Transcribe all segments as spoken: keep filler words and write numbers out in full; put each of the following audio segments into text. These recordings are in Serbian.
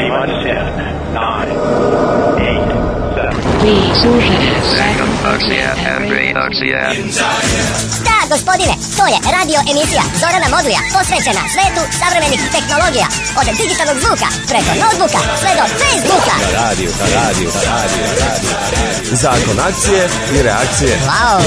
Da, gospodine, to je radio emisija Zorana Modrija, posvećena svetu savremenih tehnologija. Od digitalnog zvuka preko notebooka sve do Facebooka. Na radiju, na radiju, na radiju, na radiju, na radiju. Zakon akcije i reakcije. Wow.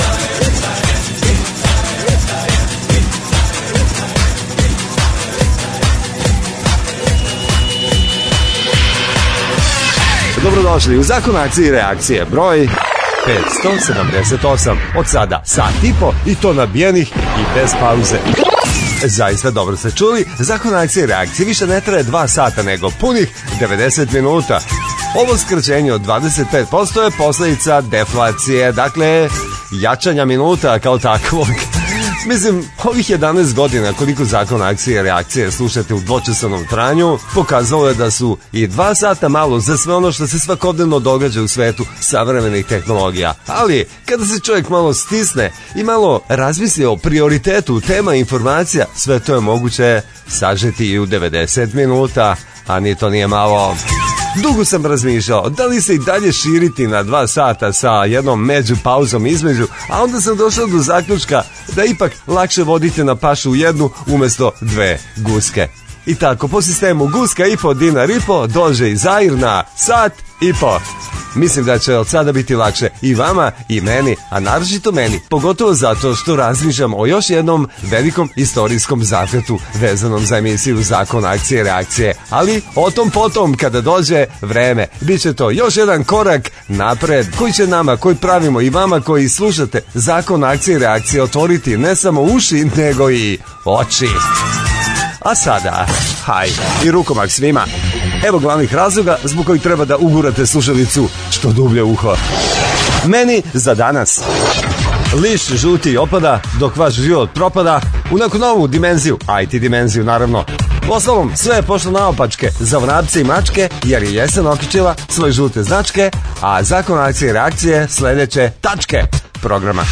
Dobrodošli u Zakon akcije i reakcije, broj petsto sedamdeset osam. Od sada sat i po i to nabijenih i bez pauze. Zaista dobro ste čuli, Zakon akcije i reakcije više ne traje dva sata nego punih devedeset minuta. Ovo skraćenje od dvadeset pet posto je posljedica deflacije, dakle jačanja minuta kao takvog. Mislim, ovih jedanaest godina koliko Zakon akcije i reakcije slušate u dvočasovnom tranju, pokazalo je da su i dva sata malo za sve ono što se svakodnevno događa u svetu savremenih tehnologija. Ali, kada se čovjek malo stisne i malo razmisli o prioritetu tema informacija, sve to je moguće sažeti i u devedeset minuta, a ni to nije malo. Dugo sam razmišljao da li se i dalje širiti na dva sata sa jednom među pauzom između, a onda sam došao do zaključka da ipak lakše vodite na pašu u jednu umjesto dve guske. I tako, po sistemu guska i po, dinar i po, dođe i Zair na sat i po. Mislim da će od sada biti lakše i vama i meni, a naročito meni, pogotovo zato što razmišljam o još jednom velikom istorijskom zahvatu vezanom za emisiju Zakon akcije i reakcije, ali o tom potom kada dođe vreme. Biće to još jedan korak napred koji će nama koji pravimo i vama koji slušate Zakon akcije i reakcije otvoriti ne samo uši nego i oči. A sada, haj, i rukomak svima. Evo glavnih razloga zbog kojih treba da ugurate slušalicu što dublje uho. Meni za danas. Lišt žuti opada dok vaš život propada u neku novu dimenziju, I T dimenziju naravno. Ostalom, sve je pošlo naopačke za vrapce i mačke jer je jesen okičila svoje žute značke, a Zakon akcije i reakcije sljedeće tačke programa.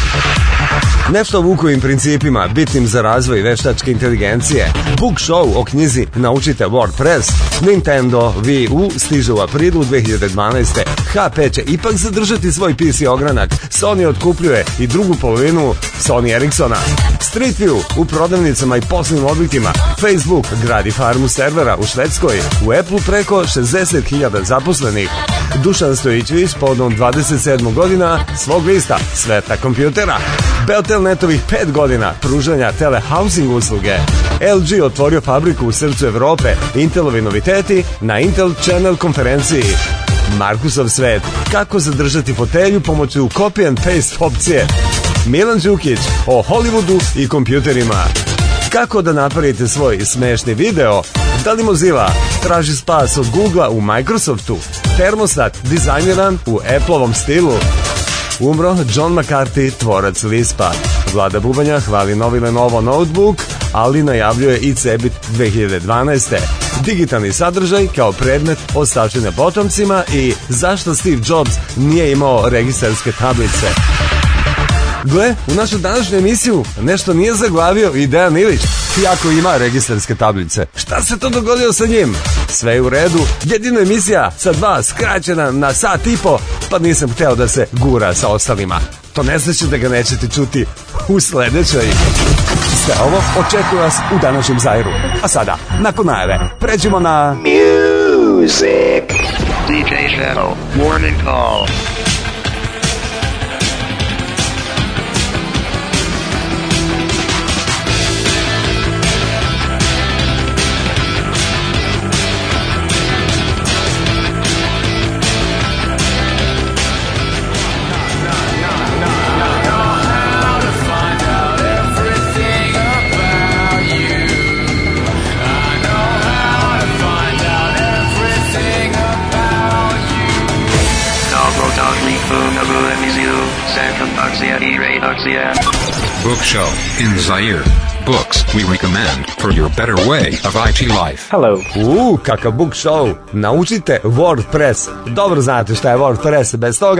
Nešto o Vukovim principima, bitnim za razvoj veštačke inteligencije, book show o knjizi Naučite WordPress, Nintendo Wii U stiže u aprilu dve hiljade dvanaeste. H P će ipak zadržati svoj P C ogranak, Sony otkupljuje i drugu polovinu Sony Ericssona. Street View u prodavnicama i poslovnim objektima, Facebook gradi farmu servera u Švedskoj, u Apple preko šezdeset hiljada zaposlenih. Dušan Stojićević povodom dvadeset sedam godina svog lista Sveta kompjutera. Beltelnetovih pet godina pružanja telehousing usluge. L G otvorio fabriku u srcu Evrope. Intelovi noviteti na Intel Channel konferenciji. Markusov svet. Kako zadržati fotelju pomoću copy and paste opcije. Milan Đukić o Hollywoodu i kompjuterima. Kako da napravite svoj smešni video. Da li Mozilla traži spas od Googlea u Microsoftu. Termostat dizajniran u Appleovom stilu. Umro John McCarthy, tvorac Lispa. Vlada Bubanja hvali novi Lenovo notebook, ali najavljuje i Cebit dve hiljade dvanaeste. Digitalni sadržaj kao predmet ostavštenja potomcima i zašto Steve Jobs nije imao registarske tablice. Gle, u našu današnju emisiju nešto nije zaglavio i Dejan Ilić, iako ima registarske tablice. Šta se to dogodilo sa njim? Sve je u redu, jedina emisija sa dva skraćena na sat i po, pa nisam hteo da se gura sa ostalima. To ne znači da ga nećete čuti u sledećoj. Sve ovo očekuje vas u današnjem Zairu. A sada, nakon najave, pređemo na Music. D J Shadow, warning call. Book show in Zaire. Books we recommend for your better way of I T life. Hello. Uuu, kakav book show. Naučite WordPress. Dobro znate šta je WordPress. Bez toga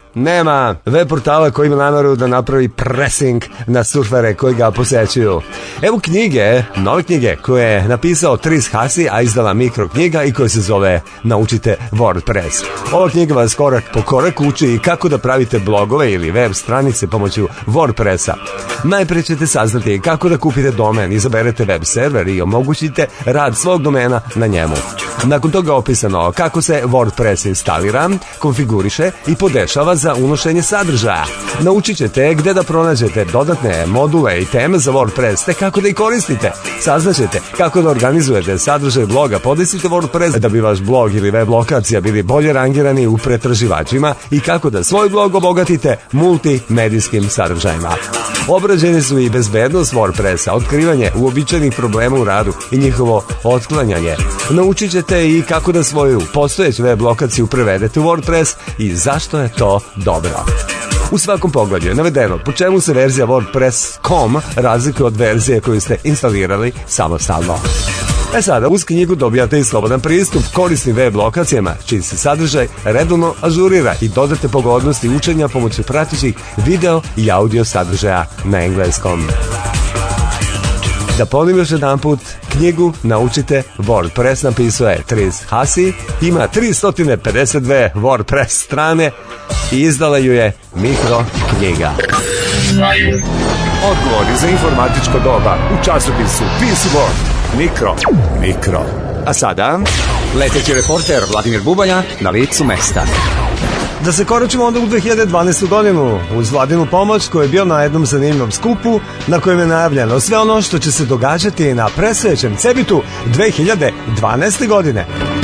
Nema web portala koji ima nameru da napravi pressing na surfere koji ga posećuju. Evo knjige, nove knjige koje je napisao Tris Hasi, a izdala Mikro knjiga i koja se zove Naučite WordPress. Ova knjiga vas korak po korak uči kako da pravite blogove ili web stranice pomoću WordPressa. Najprije ćete saznati kako da kupite domen, izaberete web server i omogućite rad svog domena na njemu. Nakon toga opisano kako se WordPress instalira, konfiguriše i podešava za unošenje sadržaja. Naučit ćete gde da pronađete dodatne module i teme za WordPress, te kako da ih koristite. Saznaćete kako da organizujete sadržaj bloga, podesite WordPress da bi vaš blog ili web lokacija bili bolje rangirani u pretraživačima i kako da svoj blog obogatite multimedijskim sadržajima. Obrađene su i bezbednost WordPressa, otkrivanje uobičajenih problema u radu i njihovo otklanjanje. Naučit ćete i kako da svoju postojeću web lokaciju prevedete u WordPress i zašto je to dobro. U svakom poglavlju je navedeno po čemu se verzija WordPress dot com razlikuje od verzije koju ste instalirali samostalno. E sada, uz knjigu dobijate i slobodan pristup korisnim web lokacijama, čiji se sadržaj redovno ažurira i dodate pogodnosti učenja pomoću pratećih video i audio sadržaja na engleskom. Da ponovim još jedan put, knjigu Naučite WordPress napisao je Tris Hasi, ima tristo pedeset dve WordPress strane i izdala ju je Mikro knjiga. Odgovori za informatičko doba u časopisu P C World. Mikro, mikro. A sada, leteći reporter Vladimir Bubanja na licu mesta. da se koračimo onda u dve hiljade dvanaestu godinu uz Vladinu pomoć koji je bio na jednom zanimljivom skupu na kojem je najavljeno sve ono što će se događati na predstojećem Cebitu dve hiljade dvanaeste godine.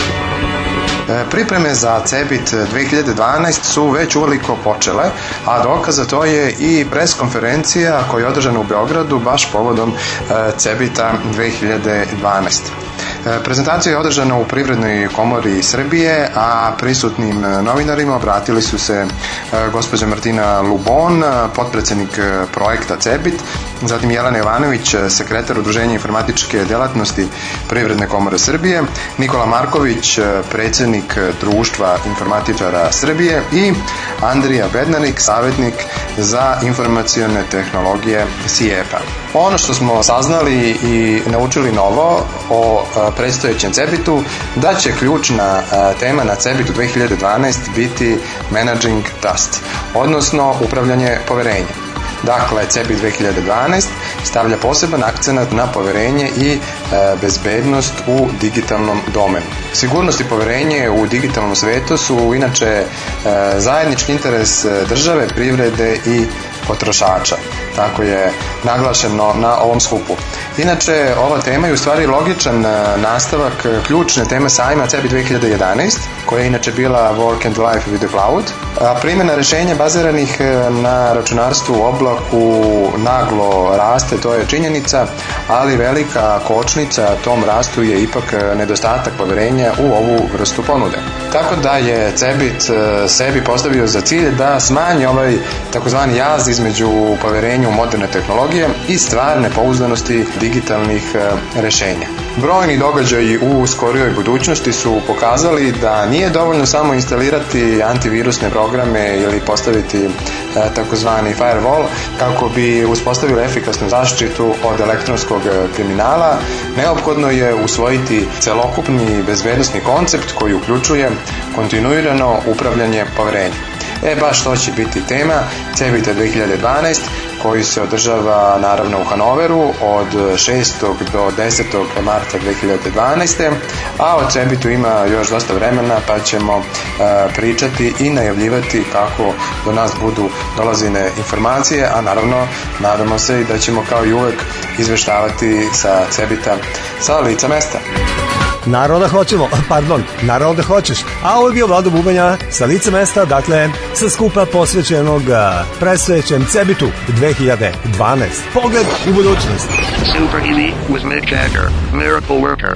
Pripreme za Cebit dve hiljade dvanaeste su već uveliko počele, a dokaz za to je i pres konferencija koja je održana u Beogradu baš povodom Cebita dve hiljade dvanaeste. Prezentacija je održana u Privrednoj komori Srbije, a prisutnim novinarima obratili su se gospođa Martina Lubon, potpredsednik projekta Cebit, zatim Jelena Jovanović, sekretar Udruženja informatičke delatnosti Privredne komore Srbije, Nikola Marković, predsednik Društva informatičara Srbije i Andrija Bednarik, savjetnik za informacione tehnologije S I E P-a. Ono što smo saznali i naučili novo o predstojećem Cebitu, da će ključna tema na Cebitu dve hiljade dvanaeste biti Managing Trust, odnosno upravljanje poverenjem. Dakle, Cebit dve hiljade dvanaeste stavlja poseban akcenat na poverenje i e, bezbednost u digitalnom domenu. Sigurnost i poverenje u digitalnom svetu su inače e, zajednički interes države, privrede i potrošača. Tako je naglašeno na ovom skupu. Inače, ova tema je u stvari logičan nastavak ključne teme sajma Cebit dve hiljade jedanaeste, koja je inače bila Work and Life with the Cloud. A primjena rešenja baziranih na računarstvu u oblaku naglo raste, to je činjenica, ali velika kočnica tom rastu je ipak nedostatak poverenja u ovu vrstu ponude. Tako da je Cebit sebi postavio za cilj da smanji ovaj takozvani jaz između poverenja u moderne tehnologije i stvarne pouzdanosti digitalnih rešenja. Brojni događaji u skorijoj budućnosti su pokazali da nije dovoljno samo instalirati antivirusne programe ili postaviti takozvani firewall kako bi uspostavili efikasnu zaštitu od elektronskog kriminala. Neophodno je usvojiti celokupni bezbednosni koncept koji uključuje kontinuirano upravljanje poverenjem. E, baš to će biti tema Cebita dve hiljade dvanaeste koji se održava naravno u Hanoveru od šestog do desetog marta dve hiljade dvanaeste, a o Cebitu ima još dosta vremena pa ćemo e, pričati i najavljivati kako do nas budu dolazine informacije, a naravno nadamo se i da ćemo kao i uvek izveštavati sa Cebita sa lica mesta. Naravno da hoćemo, pardon, naravno da hoćeš. A ovo je bio Vlado Bubanja sa lice mesta, dakle, sa skupa posvećenog predstojećem Cebitu dve hiljade dvanaeste. Pogled u budućnost. Super Easy with Mick Jagger, Miracle Worker.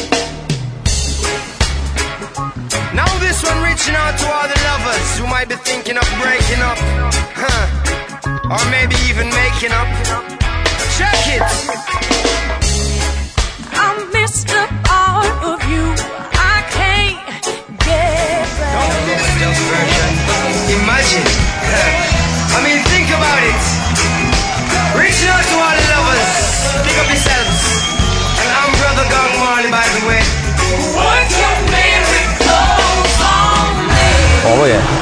Now this one reaching out to all the lovers who might be thinking of breaking up, huh? Or maybe even making up. Check it! I missed a part of you. I can't get back. Don't miss the version. Imagine.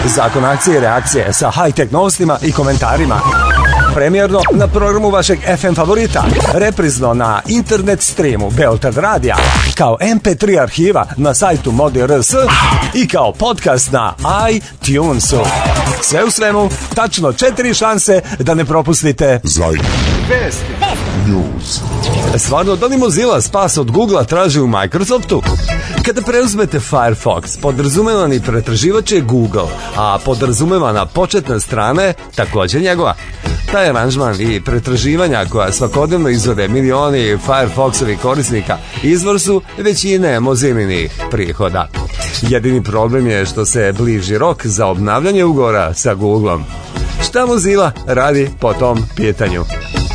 Zakon akcije i reakcije sa high-tech novostima i komentarima. Premijerno na programu vašeg F M favorita, reprizno na internet streamu Beograd radija, kao em pe tri arhiva na sajtu Modi R S i kao podcast na iTunesu. Sve u svemu, tačno četiri šanse da ne propustite Zajr. Vesti. News. Stvarno, da li Mozilla spas od Googlea traži u Microsoftu? Kada preuzmete Firefox, podrazumevani pretraživač je Google, a podrazumevana početna strana je također njegova. Taj aranžman i pretraživanja koja svakodnevno izvode milioni Firefoxovih korisnika izvor su većine Mozilinih prihoda. Jedini problem je što se bliži rok za obnavljanje ugovora sa Googleom. Šta Mozilla radi po tom pitanju?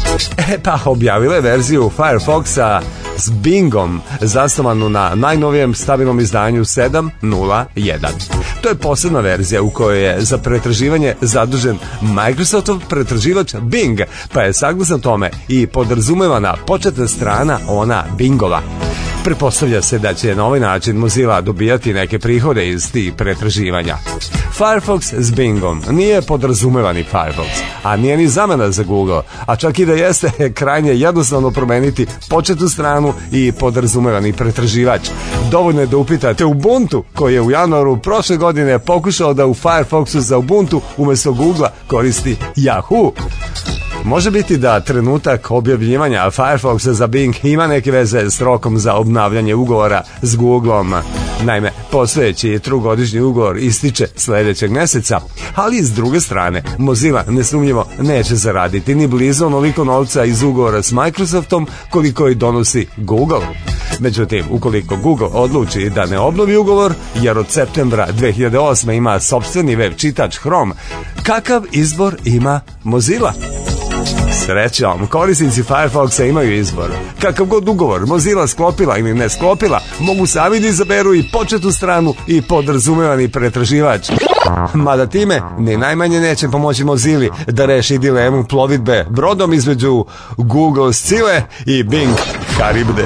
E pa, objavila je verziju Firefoxa s Bingom, zasnovanu na najnovijem stabilnom izdanju sedam nula jedan. To je posebna verzija u kojoj je za pretraživanje zadužen Microsoftov pretraživač Bing, pa je saglasan tome i podrazumevana početna strana ona Bingova. Pretpostavlja se da će na ovaj način Mozilla dobijati neke prihode iz tih pretraživanja. Firefox s Bingom nije podrazumevani Firefox, a nije ni zamena za Google, a čak i da jeste, krajnje jednostavno promeniti početnu stranu i podrazumevani pretraživač. Dovoljno je da upitate Ubuntu, koji je u januaru prošle godine pokušao da u Firefoxu za Ubuntu umjesto Googlea koristi Yahoo. Može biti da trenutak objavljivanja Firefoxa za Bing ima neke veze s rokom za obnavljanje ugovora s Googleom. Naime, postojeći trogodišnji ugovor ističe sljedećeg mjeseca, ali s druge strane, Mozilla nesumnjivo neće zaraditi ni blizu onoliko novca iz ugovora s Microsoftom koliko i donosi Google. Međutim, ukoliko Google odluči da ne obnovi ugovor, jer od septembra dve hiljade osme ima sopstveni web čitač Chrome, kakav izbor ima Mozilla? Srećom, korisnici Firefoxa imaju izbor. Kakav god ugovor Mozilla sklopila ili ne sklopila, mogu sami da izaberu i početnu stranu i podrazumevani pretraživač. Mada time ni najmanje neće pomoći Mozilli da reši dilemu plovidbe brodom između Google Scile i Bing Haribde.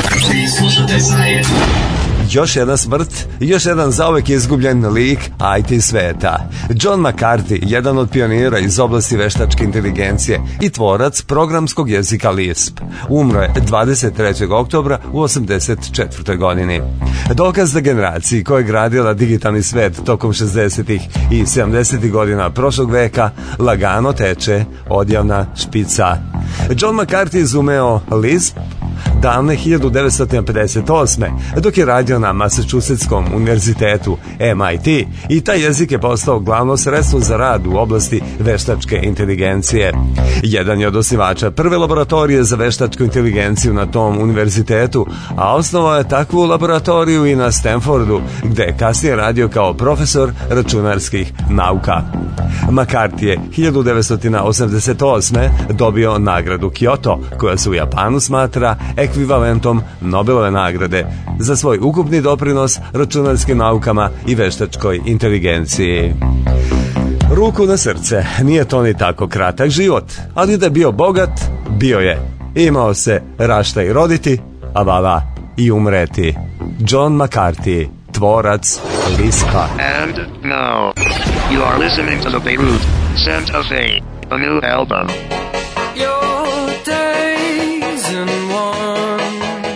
Još jedna smrt, još jedan zauvek izgubljen lik I T sveta. John McCarthy, jedan od pionira iz oblasti veštačke inteligencije i tvorac programskog jezika Lisp, umro je dvadeset trećeg oktobra u osamdeset četvrtoj godini. Dokaz da generaciji koja je gradila digitalni svet tokom šezdesetih i sedamdesetih godina prošlog veka lagano teče odjavna špica. John McCarthy izumeo Lisp davne hiljadu devetsto pedeset osme. dok je radio na Massachusettskom univerzitetu M I T i taj jezik je postao glavno sredstvo za rad u oblasti veštačke inteligencije. Jedan je od osnivača prve laboratorije za veštačku inteligenciju na tom univerzitetu, a osnovao je takvu laboratoriju i na Stanfordu, gde je kasnije radio kao profesor računarskih nauka. McCarthy je hiljadu devetsto osamdeset osme. dobio nagradu Kyoto, koja se u Japanu smatra ekvivalentom Nobelove nagrade za svoj ukupni doprinos računarskim naukama i veštačkoj inteligenciji. Ruku na srce, nije to ni tako kratak život, ali da je bio bogat, bio je. Imao se rašta i roditi, a vala i umreti. John McCarthy, tvorac Lispa. And now, you are listening to the Beirut Santa Fe, a new album. Your days in one.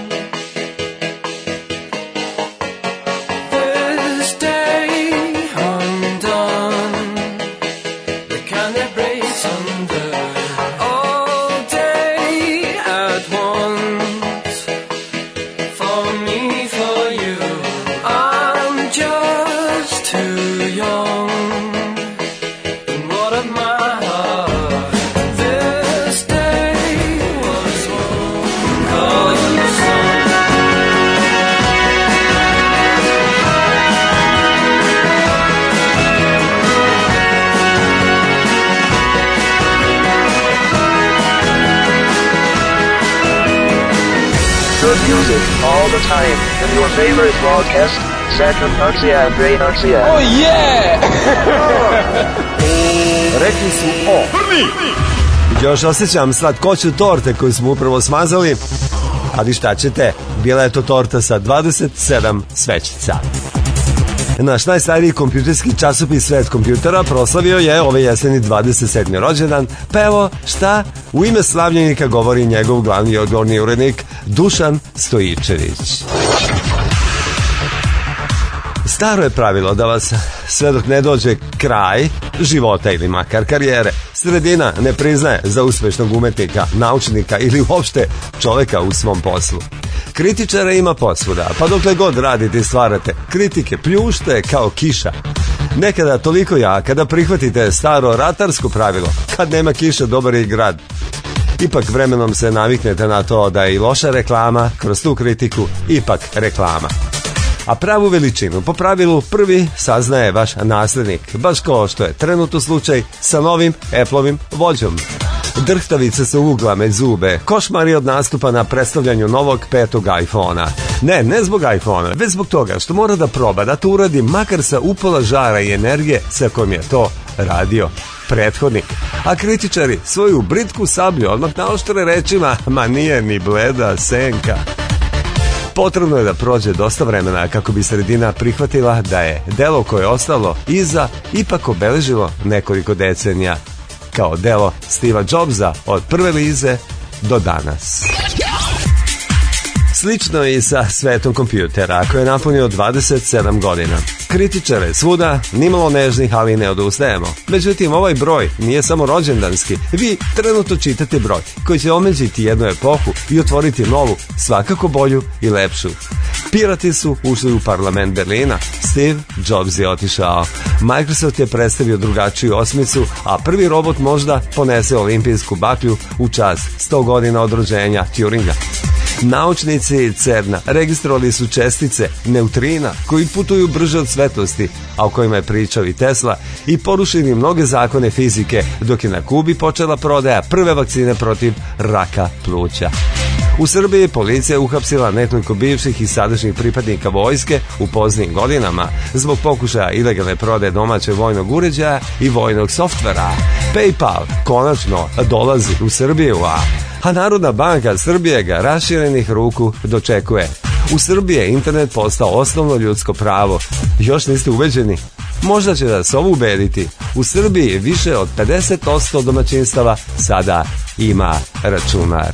This day undone. The kind that breaks under. All day at once. For me, for you. I'm just too young. And what of my heart? This day was one called the sun. Good music all the time. And your favorite broadcast, Saturn Arcia and Ray Arcia. Oh yeah! Rekli su o. Još osjećam slatkoću torte koju smo upravo smazali, ali šta ćete, bila je to torta sa dvadeset sedam svećica. Naš najstariji kompjuterski časopis Svet kompjutera proslavio je ove jeseni dvadeset sedmi rođendan, pa evo šta u ime slavljenika govori njegov glavni i odgovorni urednik Dušan Stojičević. Staro je pravilo da vas, sve dok ne dođe kraj života ili makar karijere, sredina ne priznaje za uspešnog umetnika, naučnika ili uopšte čoveka u svom poslu. Kritičara ima posvuda, pa dokle god radite i stvarate, kritike pljušte kao kiša. Nekada toliko jaka da prihvatite staro ratarsko pravilo, kad nema kiša dobar je i grad. Ipak vremenom se naviknete na to da je i loša reklama, kroz tu kritiku, ipak reklama. A pravu veličinu po pravilu prvi saznaje vaš naslednik, baš kao što je trenutno slučaj sa novim Appleovim vođom. Drhtavice se ugla med zube, košmari od nastupa na predstavljanju novog petog iPhona. Ne, ne zbog iPhona, već zbog toga što mora da proba da to uradi makar sa upola žara i energije sa kojom je to radio prethodnik. A kritičari svoju britku sablju odmah naoštre rečima, ma nije ni bleda senka. Potrebno je da prođe dosta vremena kako bi sredina prihvatila da je delo koje je ostalo iza ipak obeležilo nekoliko decenija, kao delo Steva Jobsa od prve lize do danas. Slično je i sa svetom kompjutera, koji je napunio dvadeset sedam godina. Kritičare svuda, nimalo nežnih, ali ne odustajemo. Međutim, ovaj broj nije samo rođendanski. Vi trenutno čitate broj koji će omeđiti jednu epohu i otvoriti novu, svakako bolju i lepšu. Pirati su ušli u parlament Berlina, Steve Jobs je otišao. Microsoft je predstavio drugačiju osmicu, a prvi robot možda ponese olimpijsku baklju u čast sto godina od rođenja Turinga. Naučnici CERN-a registrovali su čestice neutrina koji putuju brže od svetlosti, a o kojima je pričao i Tesla, i porušili mnoge zakone fizike, dok je na Kubi počela prodaja prve vakcine protiv raka pluća. U Srbiji policija uhapsila nekoliko bivših i sadašnjih pripadnika vojske u poznim godinama zbog pokušaja ilegalne prodaje domaćeg vojnog uređaja i vojnog softvera. PayPal konačno dolazi u Srbiju, a a Narodna banka Srbije ga raširenih ruku dočekuje. U Srbiji je internet postao osnovno ljudsko pravo. Još niste ubeđeni? Možda će vas ovo ubediti. U Srbiji više od pedeset posto domaćinstava sada ima računar.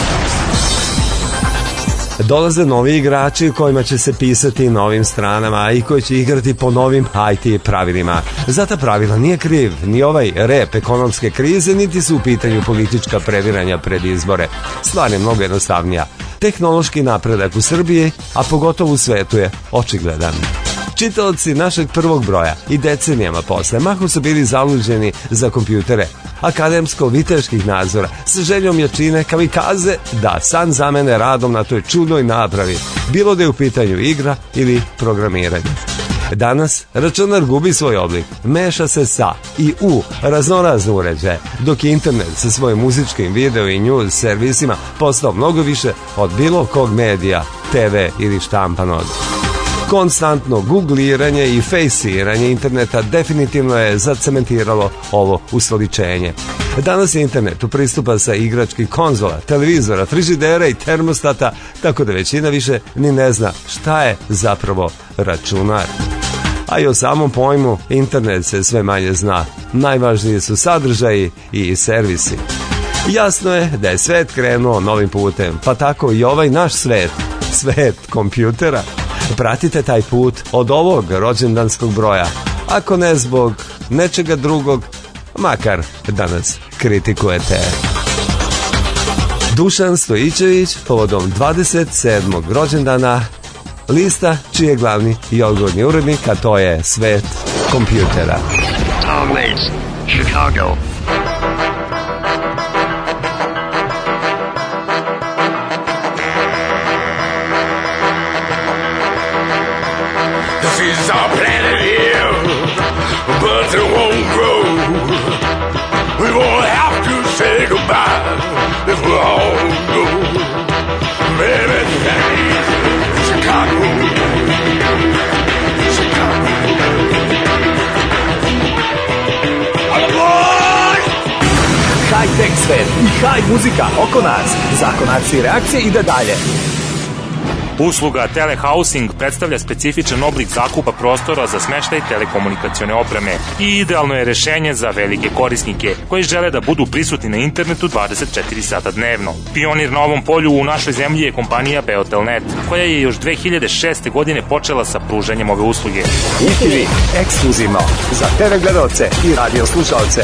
Dolaze novi igrači kojima će se pisati novim stranama i koji će igrati po novim I T pravilima. Za ta pravila nije kriv ni ovaj rep ekonomske krize, niti su u pitanju politička previranja pred izbore. Stvar je mnogo jednostavnija. Tehnološki napredak u Srbiji, a pogotovo u svetu, je očigledan. Čitaoci našeg prvog broja i decenijama posle mahom su bili zaluđeni za kompjutere, akademsko-viteških nadzora, sa željom jačine kamikaze da san zamene radom na toj čudnoj napravi, bilo da je u pitanju igra ili programiranje. Danas računar gubi svoj oblik, meša se sa i u raznorazne uređaje, dok je internet sa svojim muzičkim, video i news servisima postao mnogo više od bilo kog medija, te ve ili štampanog. Konstantno googliranje i fejsiranje interneta definitivno je zacementiralo ovo ustoličenje. Danas je internetu pristupa sa igračkih konzola, televizora, frižidera i termostata, tako da većina više ni ne zna šta je zapravo računar. A i o samom pojmu internet se sve manje zna. Najvažniji su sadržaji i servisi. Jasno je da je svet krenuo novim putem, pa tako i ovaj naš svet, svet kompjutera. Pratite taj put od ovog rođendanskog broja, ako ne zbog nečega drugog, makar da nas kritikujete. Dušan Stojičević povodom dvadeset sedmog rođendana lista čiji je glavni i odgovorni urednik, a to je Svet kompjutera. Tom Waits, Chicago. Seeds are planted here, but they won't grow. We won't have to say goodbye if we all go. Baby, thanks, Chicago, Chicago. High-tech svet i high muzika oko nas. Zakonaci reakcije ide dalje. Usluga telehousing predstavlja specifičan oblik zakupa prostora za smeštaj telekomunikacione opreme i idealno je rešenje za velike korisnike koji žele da budu prisutni na internetu dvadeset četiri sata dnevno. Pionir na ovom polju u našoj zemlji je kompanija Beotelnet, koja je još dve hiljade šeste. godine počela sa pružanjem ove usluge. I T V ekskluzivno za te ve gledalce i radio slušalce.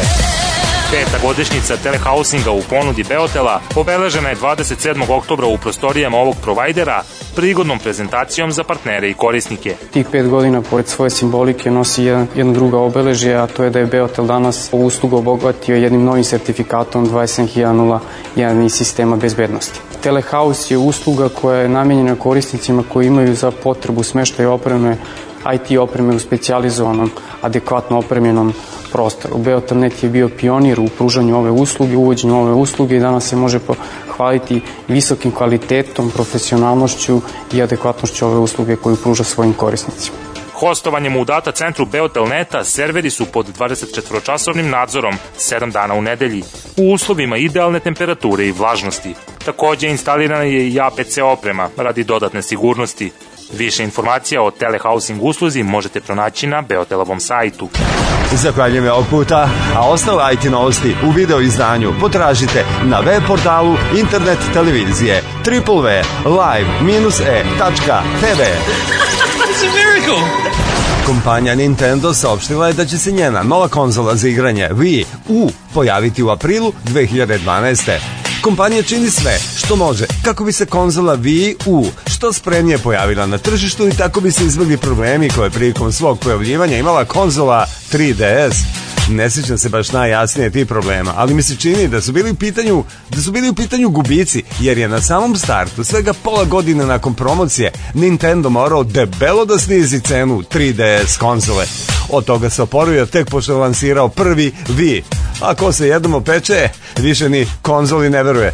Peta godišnjica telehousinga u ponudi Beotela obeležena je dvadeset sedmog oktobra u prostorijama ovog provajdera prigodnom prezentacijom za partnere i korisnike. Tih pet godina, pored svoje simbolike, nosi jedan, jedno druga obeležje, a to je da je Beotel danas ovu uslugu obogatio jednim novim sertifikatom dvadeset sedam hiljada nula jedan iz sistema bezbednosti. Telehouse je usluga koja je namenjena korisnicima koji imaju za potrebu smeštaja opreme, I T opreme u specijalizovanom, adekvatno opremljenom prostoru. Beotelnet je bio pionir u pružanju ove usluge, uvođenju ove usluge i danas se može pohvaliti visokim kvalitetom, profesionalnošću i adekvatnošću ove usluge koju pruža svojim korisnicima. Hostovanjem u data centru Beotelneta serveri su pod dvadesetčetvoročasovnim nadzorom sedam dana u nedelji u uslovima idealne temperature i vlažnosti. Takođe instalirana je i A P C oprema radi dodatne sigurnosti. Više informacija o telehousing usluzi možete pronaći na Beotelovom sajtu. Zahvaljujem ovog puta, a ostale I T novosti u video izdanju potražite na web portalu internet televizije w w w tačka live dash e tačka t v. It's a miracle! Kompanija Nintendo saopštila je da će se njena nova konzola za igranje Wii U pojaviti u aprilu dve hiljade dvanaeste. Kompanija čini sve što može kako bi se konzola Wii U što spremnije pojavila na tržištu i tako bi se izbjegli problemi koje prilikom svog pojavljivanja imala konzola tri D S. Ne sjećam se baš najjasnije tih problema, ali mi se čini da su bili u pitanju da su bili u pitanju gubici, jer je na samom startu, svega pola godine nakon promocije, Nintendo morao debelo da snizi cenu tri D S konzole. Od toga se oporavio tek pošto je lansirao prvi Wii. A ko se jednom opeče, više ni konzoli ne veruje.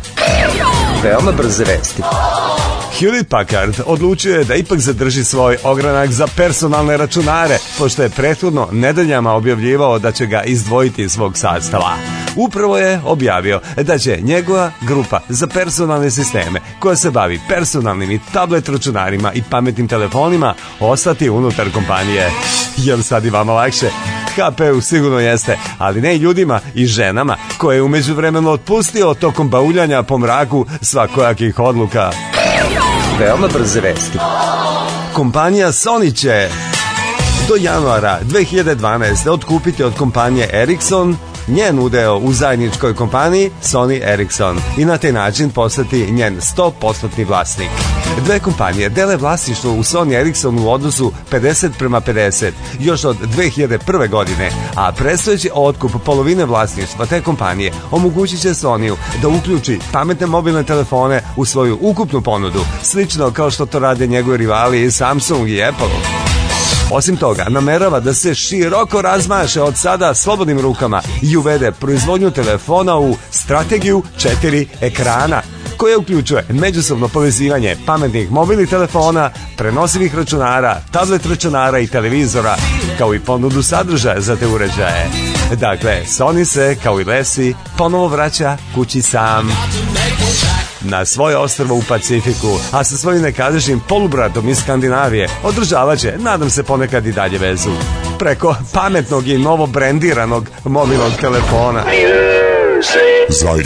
Veoma brze vesti. Hewlett Packard odlučio je da ipak zadrži svoj ogranak za personalne računare, pošto je prethodno nedeljama objavljivao da će ga izdvojiti iz svog sastava. Upravo je objavio da će njegova grupa za personalne sisteme, koja se bavi personalnim i tablet računarima i pametnim telefonima, ostati unutar kompanije. Jel sad i vama lakše? H P U sigurno jeste, ali ne i ljudima i ženama koje je u međuvremenu otpustio tokom bauljanja po mraku svakojakih odluka. Veoma brze vesti. Kompanija Sony će do januara dve hiljade dvanaeste. otkupiti od kompanije Ericsson njen udeo u zajedničkoj kompaniji Sony Ericsson i na taj način postati njen sto posto vlasnik. Dve kompanije dele vlasništvo u Sony Ericsson u odnosu pedeset prema pedeset još od dve hiljade prve. godine, a predstojeći otkup polovine vlasništva te kompanije omogućit će Sonyu da uključi pametne mobilne telefone u svoju ukupnu ponudu, slično kao što to rade njegovi rivali Samsung i Apple. Osim toga, namerava da se široko razmaše od sada slobodnim rukama i uvede proizvodnju telefona u strategiju četiri ekrana, koja uključuje međusobno povezivanje pametnih mobilnih telefona, prenosivih računara, tablet računara i televizora, kao i ponudu sadržaja za te uređaje. Dakle, Sony se, kao i Lesi, ponovo vraća kući sam. Na svoje ostrvo u Pacifiku, a sa svojim nekadašnjim polubratom iz Skandinavije održavat će, nadam se, ponekad i dalje vezu. Preko pametnog i novo brendiranog mobilnog telefona. Zajde.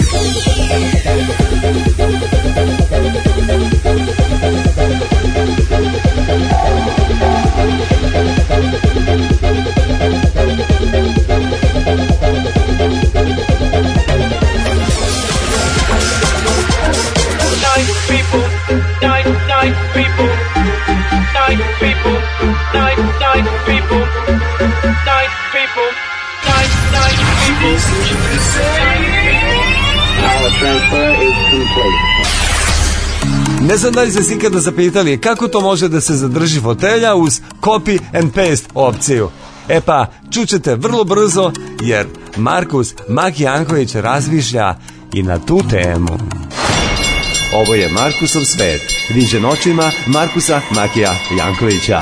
Ne znam da li ste se ikada zapitali kako to može da se zadrži fotelja uz copy and paste opciju. E pa, čućete vrlo brzo, jer Markus Maki Janković razmišlja i na tu temu. Ovo je Markusov svet, viđen očima Markusa Makija Jankovića.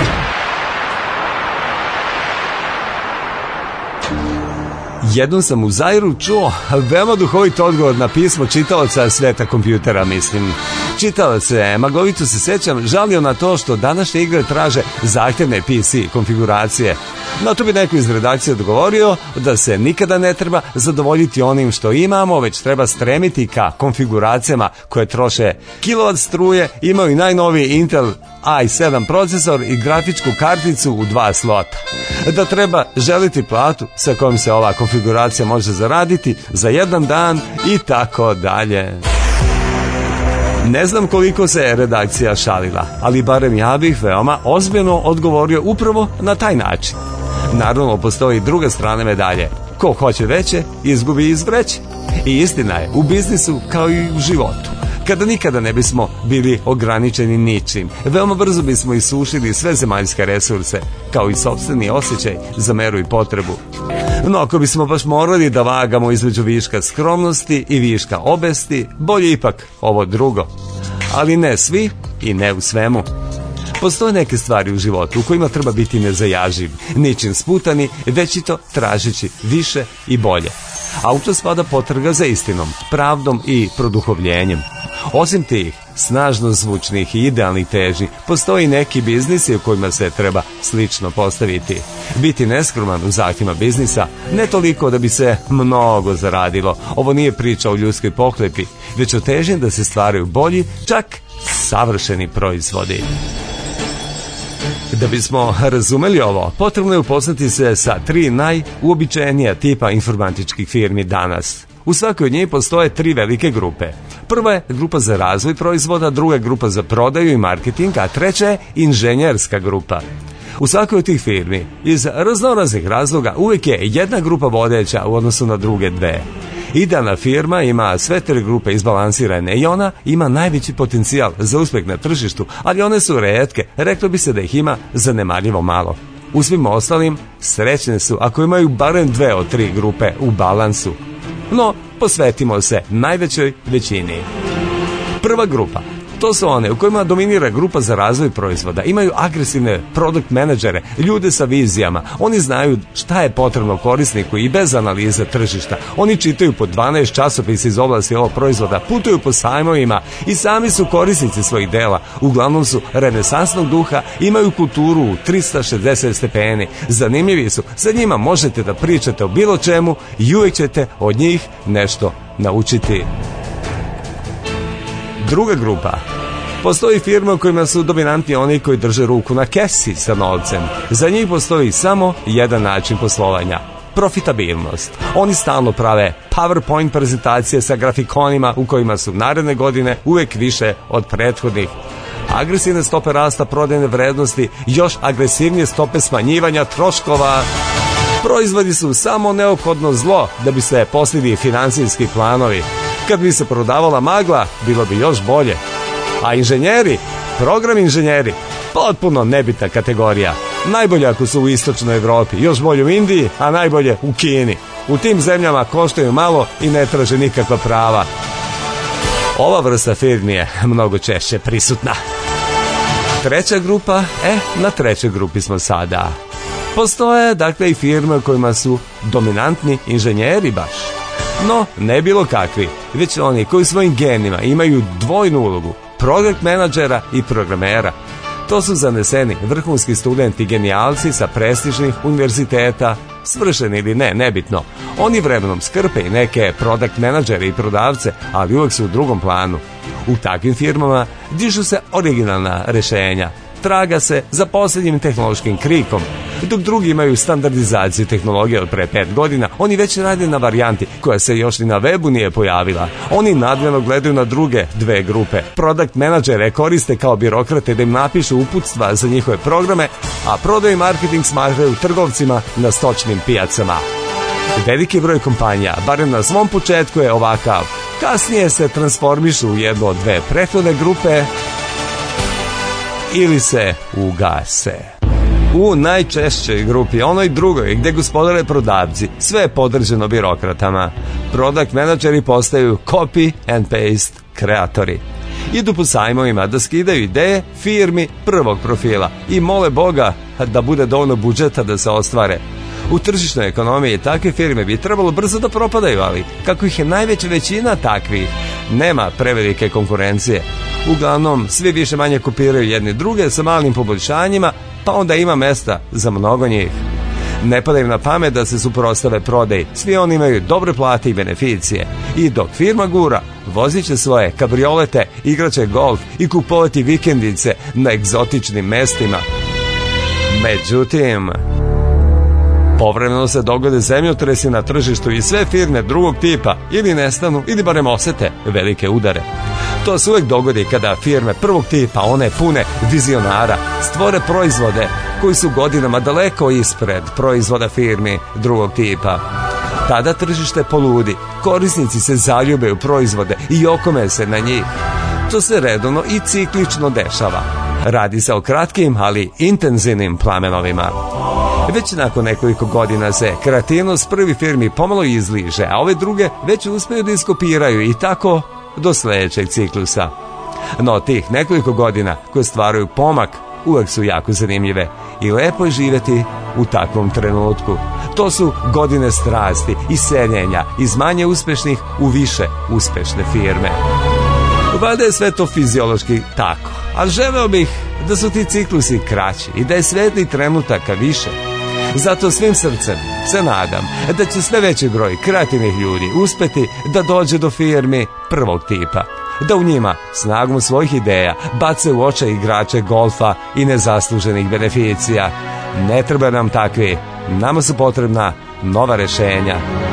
Jednom sam u Zairu čuo veoma duhovit odgovor na pismo čitaoca sveta kompjutera, mislim. Čitao se, maglovito se sećam, žalio na to što današnje igre traže zahtevne P C konfiguracije. No to bi neko iz redakcije odgovorio da se nikada ne treba zadovoljiti onim što imamo, već treba stremiti ka konfiguracijama koje troše kilovat struje, imaju najnoviji Intel i sedam procesor i grafičku karticu u dva slota. Da treba želiti platu sa kojom se ova konfiguracija može zaraditi za jedan dan i tako dalje. Ne znam koliko se redakcija šalila, ali barem ja bih veoma ozbiljno odgovorio upravo na taj način. Naravno, postoji druga strana medalje. Ko hoće veće, izgubi iz vreće. I istina je, u biznisu kao i u životu. Kada nikada ne bismo bili ograničeni ničim, veoma brzo bismo isušili sve zemaljske resurse, kao i sopstveni osjećaj za meru i potrebu. No, ako bismo baš morali da vagamo između viška skromnosti i viška obesti, bolje ipak ovo drugo. Ali ne svi i ne u svemu. Postoje neke stvari u životu u kojima treba biti nezajaživ, ničim sputani, već i to tražeći više i bolje. A u to spada potraga za istinom, pravdom i produhovljenjem. Osim tih snažno zvučnih i idealnih težnji, postoji neki biznisi u kojima se treba slično postaviti. Biti neskroman u zahtjevima biznisa, ne toliko da bi se mnogo zaradilo. Ovo nije priča o ljudskoj pohlepi, već o težnji da se stvaraju bolji, čak savršeni proizvodi. Da bismo razumeli ovo, potrebno je upoznati se sa tri najuobičajenija tipa informatičkih firmi danas. U svakoj od njih postoje tri velike grupe. Prva je grupa za razvoj proizvoda, druga je grupa za prodaju i marketing, a treća je inženjerska grupa. U svakoj od tih firmi, iz raznoraznih razloga, uvijek je jedna grupa vodeća u odnosu na druge dve. Idealna firma ima sve tri grupe izbalansirane i ona ima najveći potencijal za uspjeh na tržištu, ali one su retke, reklo bi se da ih ima zanemarljivo malo. U svim ostalim, srećne su ako imaju barem dve od tri grupe u balansu. No, posvetimo se najvećoj većini. Prva grupa. To su one u kojima dominira grupa za razvoj proizvoda. Imaju agresivne product menadžere, ljude sa vizijama. Oni znaju šta je potrebno korisniku i bez analize tržišta. Oni čitaju po dvanaest časopisa iz oblasti ovog proizvoda, putuju po sajmovima i sami su korisnici svojih dela. Uglavnom su renesansnog duha, imaju kulturu u trista šezdeset stepeni. Zanimljivi su, sa njima možete da pričate o bilo čemu i uvijek ćete od njih nešto naučiti. Druga grupa. Postoji firme u kojima su dominantni oni koji drže ruku na kesi sa novcem. Za njih postoji samo jedan način poslovanja. Profitabilnost. Oni stalno prave PowerPoint prezentacije sa grafikonima u kojima su naredne godine uvek više od prethodnih. Agresivne stope rasta prodajne vrednosti, još agresivnije stope smanjivanja troškova. Proizvodi su samo neophodno zlo da bi se postigli finansijski planovi. Kad bi se prodavala magla, bilo bi još bolje. A inženjeri, program inženjeri, potpuno nebitna kategorija. Najbolje ako su u istočnoj Evropi, još bolje u Indiji, a najbolje u Kini. U tim zemljama koštaju malo i ne traže nikakva prava. Ova vrsta firmi je mnogo češće prisutna. Treća grupa, e, na trećoj grupi smo sada. Postoje, dakle, i firme u kojima su dominantni inženjeri baš. No, ne bilo kakvi, već oni koji svojim genima imaju dvojnu ulogu, project menadžera i programera. To su zaneseni vrhunski studenti genijalci sa prestižnih univerziteta, svršeni ili ne, nebitno. Oni vremenom skrpe i neke product menadžere i prodavce, ali uvek su u drugom planu. U takvim firmama dižu se originalna rešenja. Traga se za posljednjim tehnološkim krikom. Dok drugi imaju standardizaciju tehnologije od pre pet godina, oni već rade na varijanti koja se još ni na webu nije pojavila. Oni nadmjerno gledaju na druge dve grupe. Product menadžere koriste kao birokrate da im napišu uputstva za njihove programe, a prodaju i marketing smatraju trgovcima na stočnim pijacama. Veliki broj kompanija, barem na svom početku, je ovakav. Kasnije se transformišu u jednu od dve prethodne grupe ili se ugase. U najčešćoj grupi, onoj drugoj, gde gospodare prodavci, sve je podređeno birokratama. Product menadžeri postaju copy and paste kreatori. Idu po sajmovima da skidaju ideje firmi prvog profila i mole Boga da bude dovoljno budžeta da se ostvare. U tržišnoj ekonomiji takve firme bi trebalo brzo da propadaju, ali kako ih je najveća većina takvih, nema prevelike konkurencije. Uglavnom, svi više manje kopiraju jedni druge sa malim poboljšanjima, pa onda ima mesta za mnogo njih. Ne pada im na pamet da se suprotstave prodaji, svi oni imaju dobre plate i beneficije. I dok firma gura, vozit će svoje kabriolete, igraće golf i kupovati vikendice na egzotičnim mestima. Međutim, povremeno se dogode zemljotresi na tržištu i sve firme drugog tipa ili nestanu ili barem osete velike udare. To se uvek dogodi kada firme prvog tipa, one pune vizionara, stvore proizvode koji su godinama daleko ispred proizvoda firmi drugog tipa. Tada tržište poludi, korisnici se zaljube u proizvode i okome se na njih. To se redovno i ciklično dešava. Radi se o kratkim, ali intenzivnim plamenovima. Već nakon nekoliko godina se kreativnost prvi firmi pomalo izliže, a ove druge već uspeju da iskopiraju i tako do sledećeg ciklusa. No tih nekoliko godina koje stvaraju pomak uvek su jako zanimljive i lepo je živeti u takvom trenutku. To su godine strasti i seljenja iz manje uspešnih u više uspešne firme. Valjda je sve to fiziološki tako, ali želeo bih da su ti ciklusi kraći i da je svetli trenutaka više. Zato svim srcem se nadam da će sve veći broj kreativnih ljudi uspeti da dođe do firmi prvog tipa, da u njima snagom svojih ideja bace u očaj igrače golfa i nezasluženih beneficija. Ne treba nam takvi, nama su potrebna nova rešenja.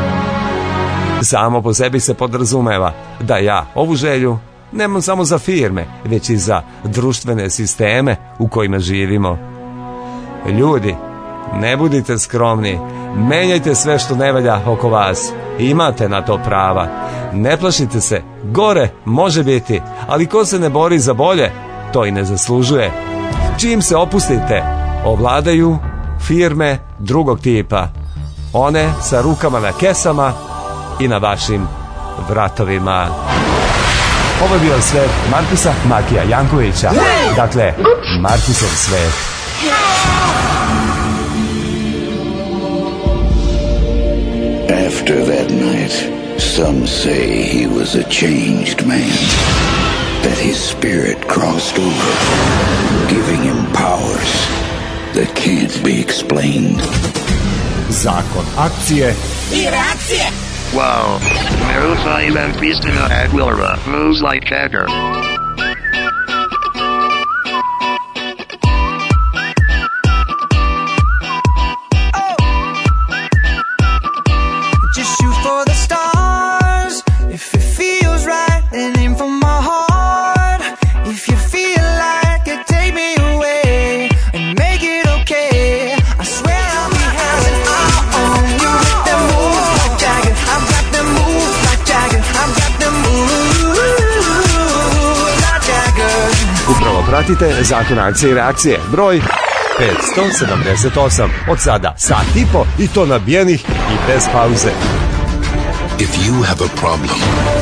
Samo po sebi se podrazumeva da ja ovu želju nemam samo za firme, već i za društvene sisteme u kojima živimo. Ljudi, ne budite skromni, menjajte sve što ne valja oko vas, imate na to prava. Ne plašite se, gore može biti, ali ko se ne bori za bolje, to i ne zaslužuje. Čim se opustite, ovladaju firme drugog tipa, one sa rukama na kesama i na vašim vratovima. Ovo je bio svet Markusa Makija Jankovića. Dakle, Markusov svet. After that night, some say he was a changed man, that his spirit crossed over, giving him powers that can't be explained. Zakon akcije i reakcije. Wow. Marufai and Pristina Aguilera moves like Jagger. Pratite Zakon akcije i reakcije, broj petsto sedamdeset osam. Od sada sat i po i to nabijenih i bez pauze. If you have a problem,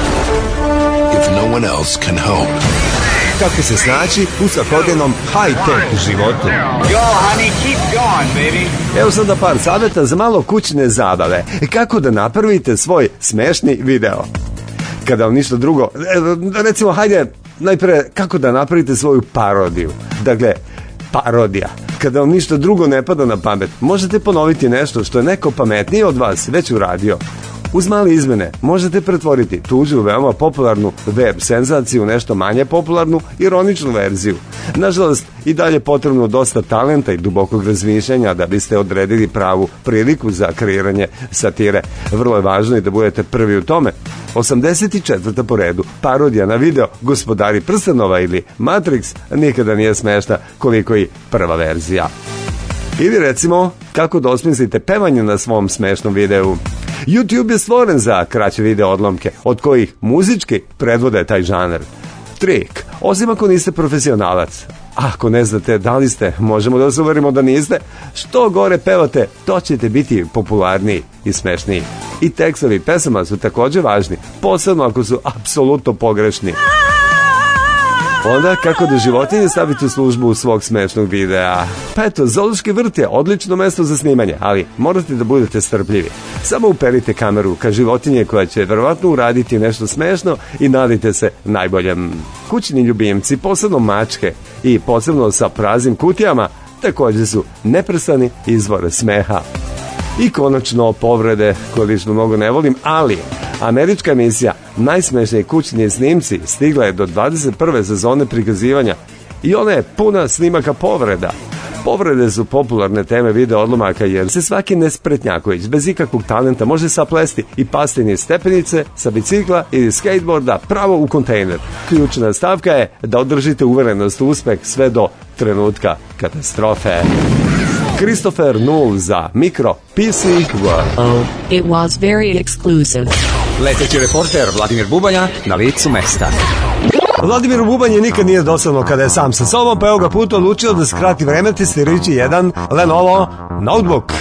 if no one else can help. Kako se snaći u svakodnevnom high-tech životu. Go, honey, keep going, baby. Evo sam da par savjeta za malo kućne zabave. Kako da napravite svoj smešni video. Kada vam ništa drugo, recimo, hajde, najpre, kako da napravite svoju parodiju. Dakle, parodija. Kada vam ništa drugo ne pada na pamet, možete ponoviti nešto što je neko pametniji od vas već uradio. Uz male izmene možete pretvoriti tuđu, veoma popularnu web senzaciju u nešto manje popularnu, ironičnu verziju. Nažalost, i dalje potrebno dosta talenta i dubokog razmišljanja da biste odredili pravu priliku za kreiranje satire. Vrlo je važno i da budete prvi u tome. osamdeset četvrta po redu parodija na video Gospodari prstenova ili Matrix nikada nije smešna koliko i prva verzija. Ili recimo, kako da osmislite pevanje na svom smešnom videu. YouTube je stvoren za kraće video odlomke, od kojih muzički predvode taj žanar. Trik, osim ako niste profesionalac. Ako ne znate da li ste, možemo da se uverimo da niste. Što gore pevate, to ćete biti popularniji i smešniji. I tekstovi pesama su također važni, posebno ako su apsolutno pogrešni. Onda kako da životinje stavite u službu u svog smešnog videa. Pa eto, zoološki vrt je odlično mesto za snimanje, ali morate da budete strpljivi. Samo uperite kameru ka životinje koja će verovatno uraditi nešto smešno i nadite se najboljem. Kućni ljubimci, posebno mačke i posebno sa praznim kutijama, također su neprestani izvor smeha. I konačno povrede koje lično mnogo ne volim, ali američka emisija Najsmešniji kućni snimci stigla je do dvadeset prve sezone prikazivanja i ona je puna snimaka povreda. Povrede su popularne teme video odlomaka jer se svaki nespretnjaković bez ikakvog talenta može saplesti i pasti niz stepenice sa bicikla ili skateboarda pravo u kontejner. Ključna stavka je da održite uverenost u uspeh sve do trenutka katastrofe. Christopher Null za Mikro P C World. Oh, it was very exclusive. Leteći reporter Vladimir Bubanja na licu mesta. Vladimiru Bubanje nikad nije dosadno kada je sam sa sobom, pa je ovoga puta odlučio da skrati vreme testirajući jedan Lenovo notebook.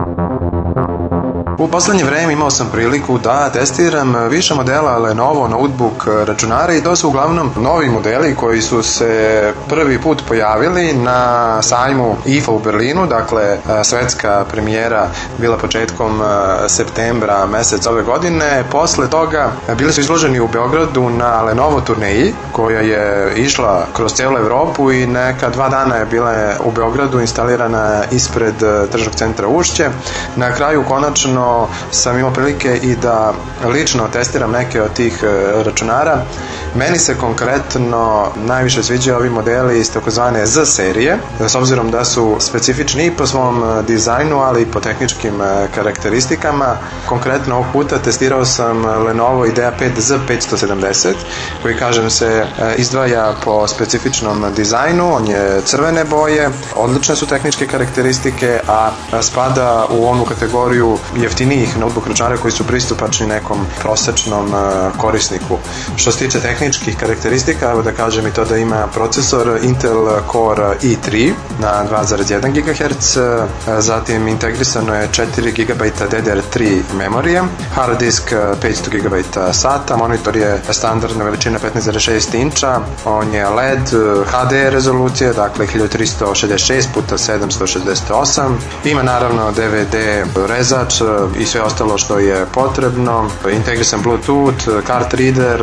U poslednje vreme imao sam priliku da testiram više modela Lenovo notebook računara i to su uglavnom novi modeli koji su se prvi put pojavili na sajmu I F A u Berlinu, dakle svetska premijera bila početkom septembra mesec ove godine. Posle toga bili su izloženi u Beogradu na Lenovo turneji koja je išla kroz celu Evropu i neka dva dana je bila u Beogradu instalirana ispred tržnog centra Ušće. Na kraju konačno sam imao prilike i da lično testiram neke od tih računara. Meni se konkretno najviše sviđaju ovi modeli iz takozvane Z serije, s obzirom da su specifični i po svom dizajnu, ali i po tehničkim karakteristikama. Konkretno ovog puta testirao sam Lenovo Idea pet Z petsto sedamdeset, koji, kažem, se izdvaja po specifičnom dizajnu. On je crvene boje, odlične su tehničke karakteristike, a spada u onu kategoriju jeftinijih notebook računara koji su pristupačni nekom prosečnom korisniku. Što se tiče tehničkih karakteristika, evo da kažem i to da ima procesor Intel Core i tri na dva zarez jedan gigaherc, zatim integrisano je četiri gigabajta D D R tri memorije, hard disk petsto gigabajta SATA, monitor je standardna veličina petnaest zarez šest inča, on je L E D H D rezolucije, dakle hiljadu tristo šezdeset šest puta sedamsto šezdeset osam, ima naravno D V D rezač i sve ostalo što je potrebno, integrisan Bluetooth, card reader,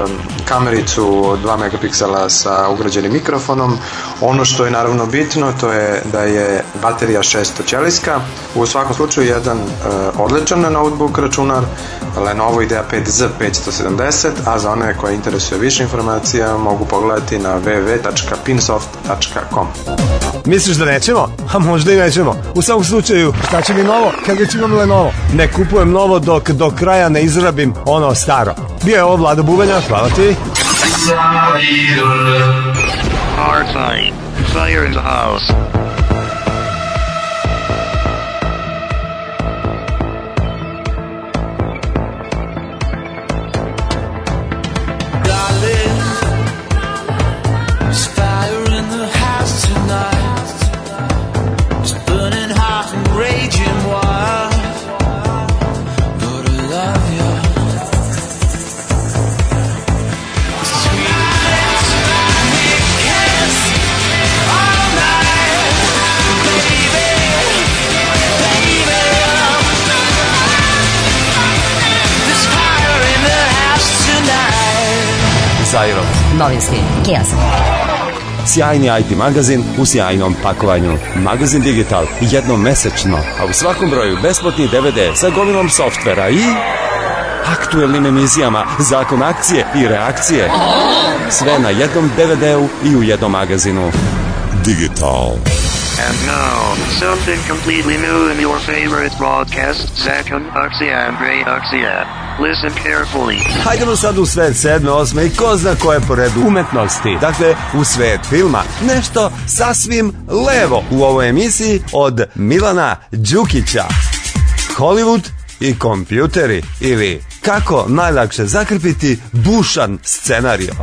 kamericu dva megapiksela sa ugrađenim mikrofonom. Ono što je naravno bitno, to je da je baterija šestoćelijska. U svakom slučaju jedan uh, odličan notebook računar, Lenovo Idea pet Z petsto sedamdeset, a za one koje interesuje više informacija mogu pogledati na w w w tačka pinsoft tačka com. Misliš da nećemo? A možda i nećemo. U svakom slučaju, šta će mi novo kad već imam Lenovo? Ne kupujem novo dok do kraja ne izrabim ono staro. Bio je ovo Vlado Bubanja, hvala ti. Hard fight. Fire in the house. Zairov. Novinski kiosk. Sjajni I T magazin u sjajnom pakovanju. Magazin Digital jednom mesečno, a u svakom broju besplatni D V D sa gomilom softvera i aktuelnim emisijama, zakon akcije i reakcije. Sve na jednom D V D-u i u jednom magazinu. Digital. And now, something completely new in your favorite broadcast, Zakon Akcija and Reakcija. Listen carefully. Hajdemo sad u svet sedme, osme i ko zna koje po redu umetnosti. Dakle, u svet filma. Nešto sasvim levo u ovoj emisiji od Milana Đukića. Hollywood i kompjuteri, ili kako najlakše zakrpiti bušan scenario.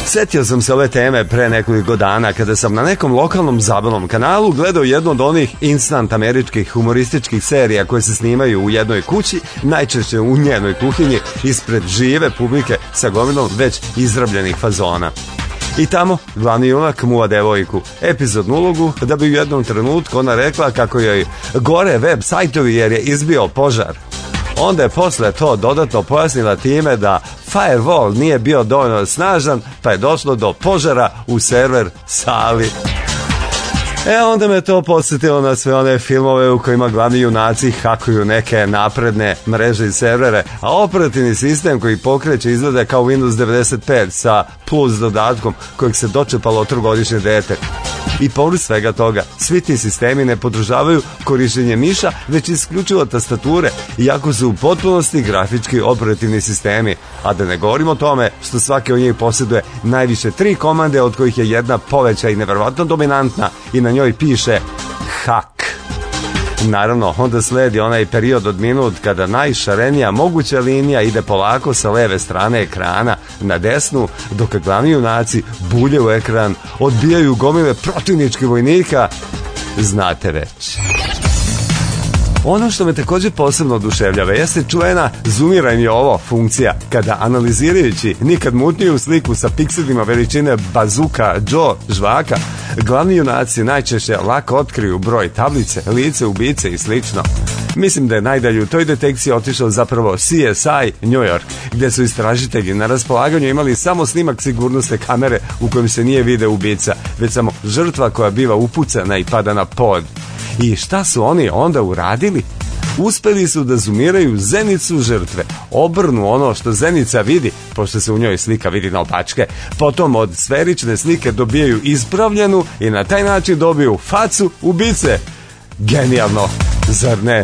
Setio sam se ove teme pre nekoliko dana kada sam na nekom lokalnom zabavnom kanalu gledao jednu od onih instant američkih humorističkih serija koje se snimaju u jednoj kući, najčešće u njenoj kuhinji, ispred žive publike sa gomilom već izrabljenih fazona. I tamo glavni junak muva devojku, epizodnu ulogu, da bi u jednom trenutku ona rekla kako joj gore web sajtovi jer je izbio požar. Onda je posle to dodatno pojasnila time da firewall nije bio dovoljno snažan, pa je došlo do požara u server sali. E onda me to podsjetilo na sve one filmove u kojima glavni junaci hakuju neke napredne mreže i servere, a operativni sistem koji pokreće izgleda kao Windows devedeset pet sa plus dodatkom kojeg se dočepalo trogodišnje dete. I povrh svega toga, svi ti sistemi ne podržavaju korištenje miša, već isključivo tastature, iako su u potpunosti grafički operativni sistemi. A da ne govorimo o tome što svaki od njih posjeduje najviše tri komande, od kojih je jedna poveća i neverovatno dominantna i na njoj piše hak. Naravno, onda sledi onaj period od minut kada najšarenija moguća linija ide polako sa leve strane ekrana na desnu, dok glavni junaci bulje u ekran, odbijaju gomile protivničkih vojnika. Znate već. Ono što me također posebno oduševljava jeste čuvena zoomiranje ovo funkcija, kada analizirajući nikad mutniju sliku sa pikselima veličine bazuka Joe žvaka, glavni junaci najčešće lako otkriju broj tablice, lice ubice i slično. Mislim da je najdalje u toj detekciji otišao zapravo C S I New York, gdje su istražitelji na raspolaganju imali samo snimak sigurnosne kamere u kojem se nije video ubica, već samo žrtva koja biva upucana i pada na pod. I šta su oni onda uradili? Uspeli su da zoomiraju zenicu žrtve, obrnu ono što zenica vidi, pošto se u njoj slika vidi naopačke, potom od sferične slike dobijaju ispravljenu i na taj način dobiju facu ubice. Genijalno, zar ne?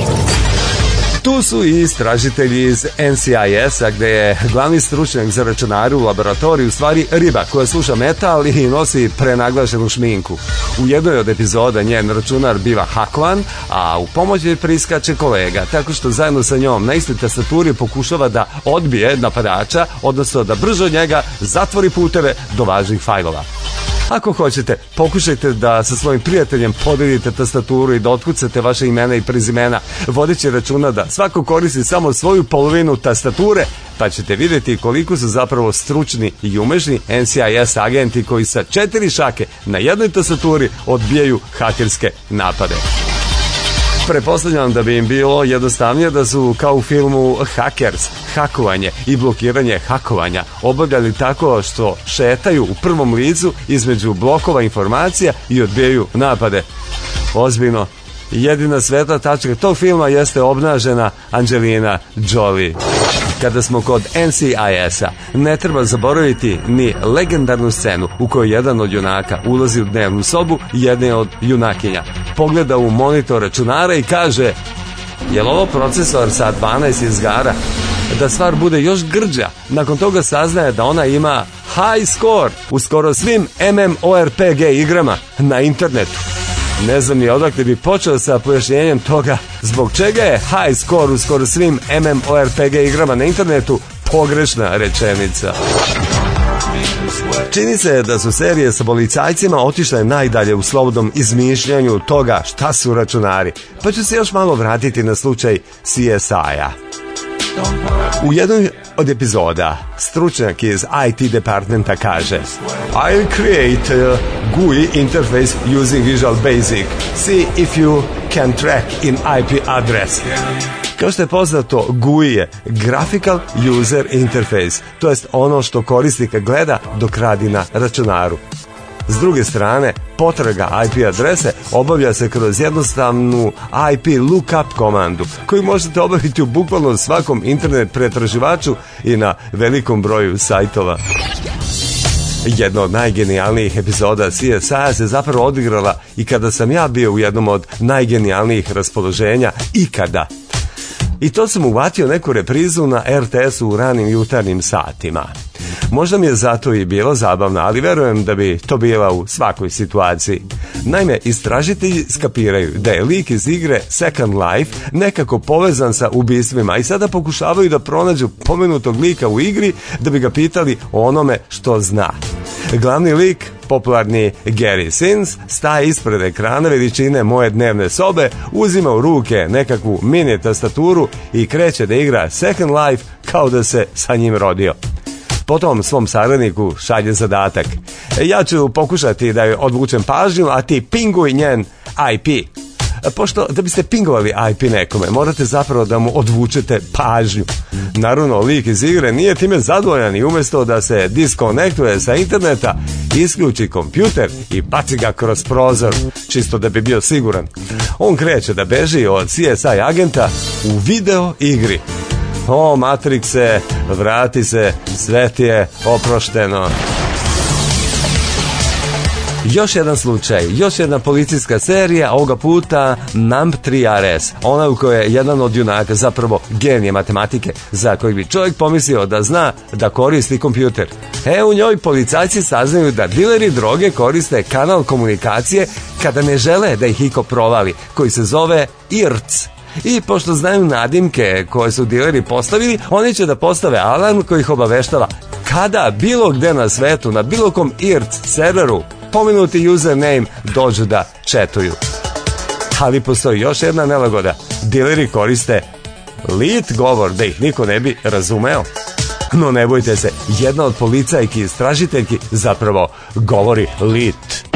Tu su i istražitelji iz N C I S-a, gde je glavni stručnjak za računare u laboratoriju u stvari riba koja sluša metal i nosi prenaglašenu šminku. U jednoj od epizoda njen računar biva hakovan, a u pomoć je priskače kolega, tako što zajedno sa njom na istoj tastaturi pokušava da odbije napadača, odnosno da brže od njega zatvori puteve do važnih fajlova. Ako hoćete, pokušajte da sa svojim prijateljem podelite tastaturu i da otkucate vaše imena i prezimena, vodeći računa da svako koristi samo svoju polovinu tastature, pa ćete vidjeti koliko su zapravo stručni i umešni N C I S agenti koji sa četiri šake na jednoj tastaturi odbijaju hakerske napade. Pretpostavljam da bi im bilo jednostavnije da su kao u filmu Hackers, hakovanje i blokiranje hakovanja obavljali tako što šetaju u prvom licu između blokova informacija i odbijaju napade. Ozbiljno, jedina svetla tačka tog filma jeste obnažena Angelina Jolie. Kada smo kod N C I S-a, ne treba zaboraviti ni legendarnu scenu u kojoj jedan od junaka ulazi u dnevnu sobu jedne od junakinja, pogleda u monitor računara i kaže: je li ovo procesor sa dvanaest izgara? Da stvar bude još grđa, nakon toga saznaje da ona ima high score u skoro svim MMORPG igrama na internetu. Ne znam ni odakle bi počeo sa pojašnjenjem toga zbog čega je high score u skoro svim MMORPG igrama na internetu pogrešna rečenica. Čini se da su serije sa policajcima otišle najdalje u slobodnom izmišljanju toga šta su računari, pa ću se još malo vratiti na slučaj C S I-a. U jednoj od epizoda stručnjak iz I T departmenta kaže: I'll create a G U I interface using Visual Basic. See if you can track in I P address. Kao što je poznato, G U I je Graphical User Interface, to jest ono što korisnik gleda dok radi na računaru. S druge strane, potraga I P adrese obavlja se kroz jednostavnu I P lookup komandu, koju možete obaviti u bukvalno svakom internet pretraživaču i na velikom broju sajtova. Jedna od najgenijalnijih epizoda C S I-a se zapravo odigrala i kada sam ja bio u jednom od najgenijalnijih raspoloženja ikada. I to sam uvatio neku reprizu na R T S-u u ranim jutarnjim satima. Možda mi je zato i bilo zabavno, ali verujem da bi to bila u svakoj situaciji. Naime, istražitelji skapiraju da je lik iz igre Second Life nekako povezan sa ubistvima i sada pokušavaju da pronađu pomenutog lika u igri da bi ga pitali o onome što zna. Glavni lik, popularni Gary Sins, staje ispred ekrana veličine moje dnevne sobe, uzima u ruke nekakvu mini tastaturu i kreće da igra Second Life kao da se sa njim rodio. Potom svom saradniku šalje zadatak. Ja ću pokušati da joj odvučem pažnju, a ti pinguj njen I P. Pošto da biste pingovali I P nekome, morate zapravo da mu odvučete pažnju. Naravno, lik iz igre nije time zadovoljan i umjesto da se diskonektuje sa interneta, isključi kompjuter i baci ga kroz prozor, čisto da bi bio siguran. On kreće da beži od C S I agenta u video igri. O, Matrixe, vrati se, sve ti je oprošteno. Još jedan slučaj, još jedna policijska serija, ovoga puta Numb tri R S, ona u kojoj je jedan od junaka zapravo genije matematike, za koji bi čovjek pomislio da zna da koristi kompjuter. E, u njoj policajci saznaju da dileri droge koriste kanal komunikacije kada ne žele da ih iko provali, koji se zove I R C. I pošto znaju nadimke koje su dileri postavili, oni će da postave alarm koji ih obaveštava kada bilo gde na svetu, na bilo kom I R C serveru, pomenuti username dođu da četuju. Ali postoji još jedna nelagoda. Dileri koriste lit govor da ih niko ne bi razumeo. No ne bojte se, jedna od policajki istražiteljki zapravo govori lit.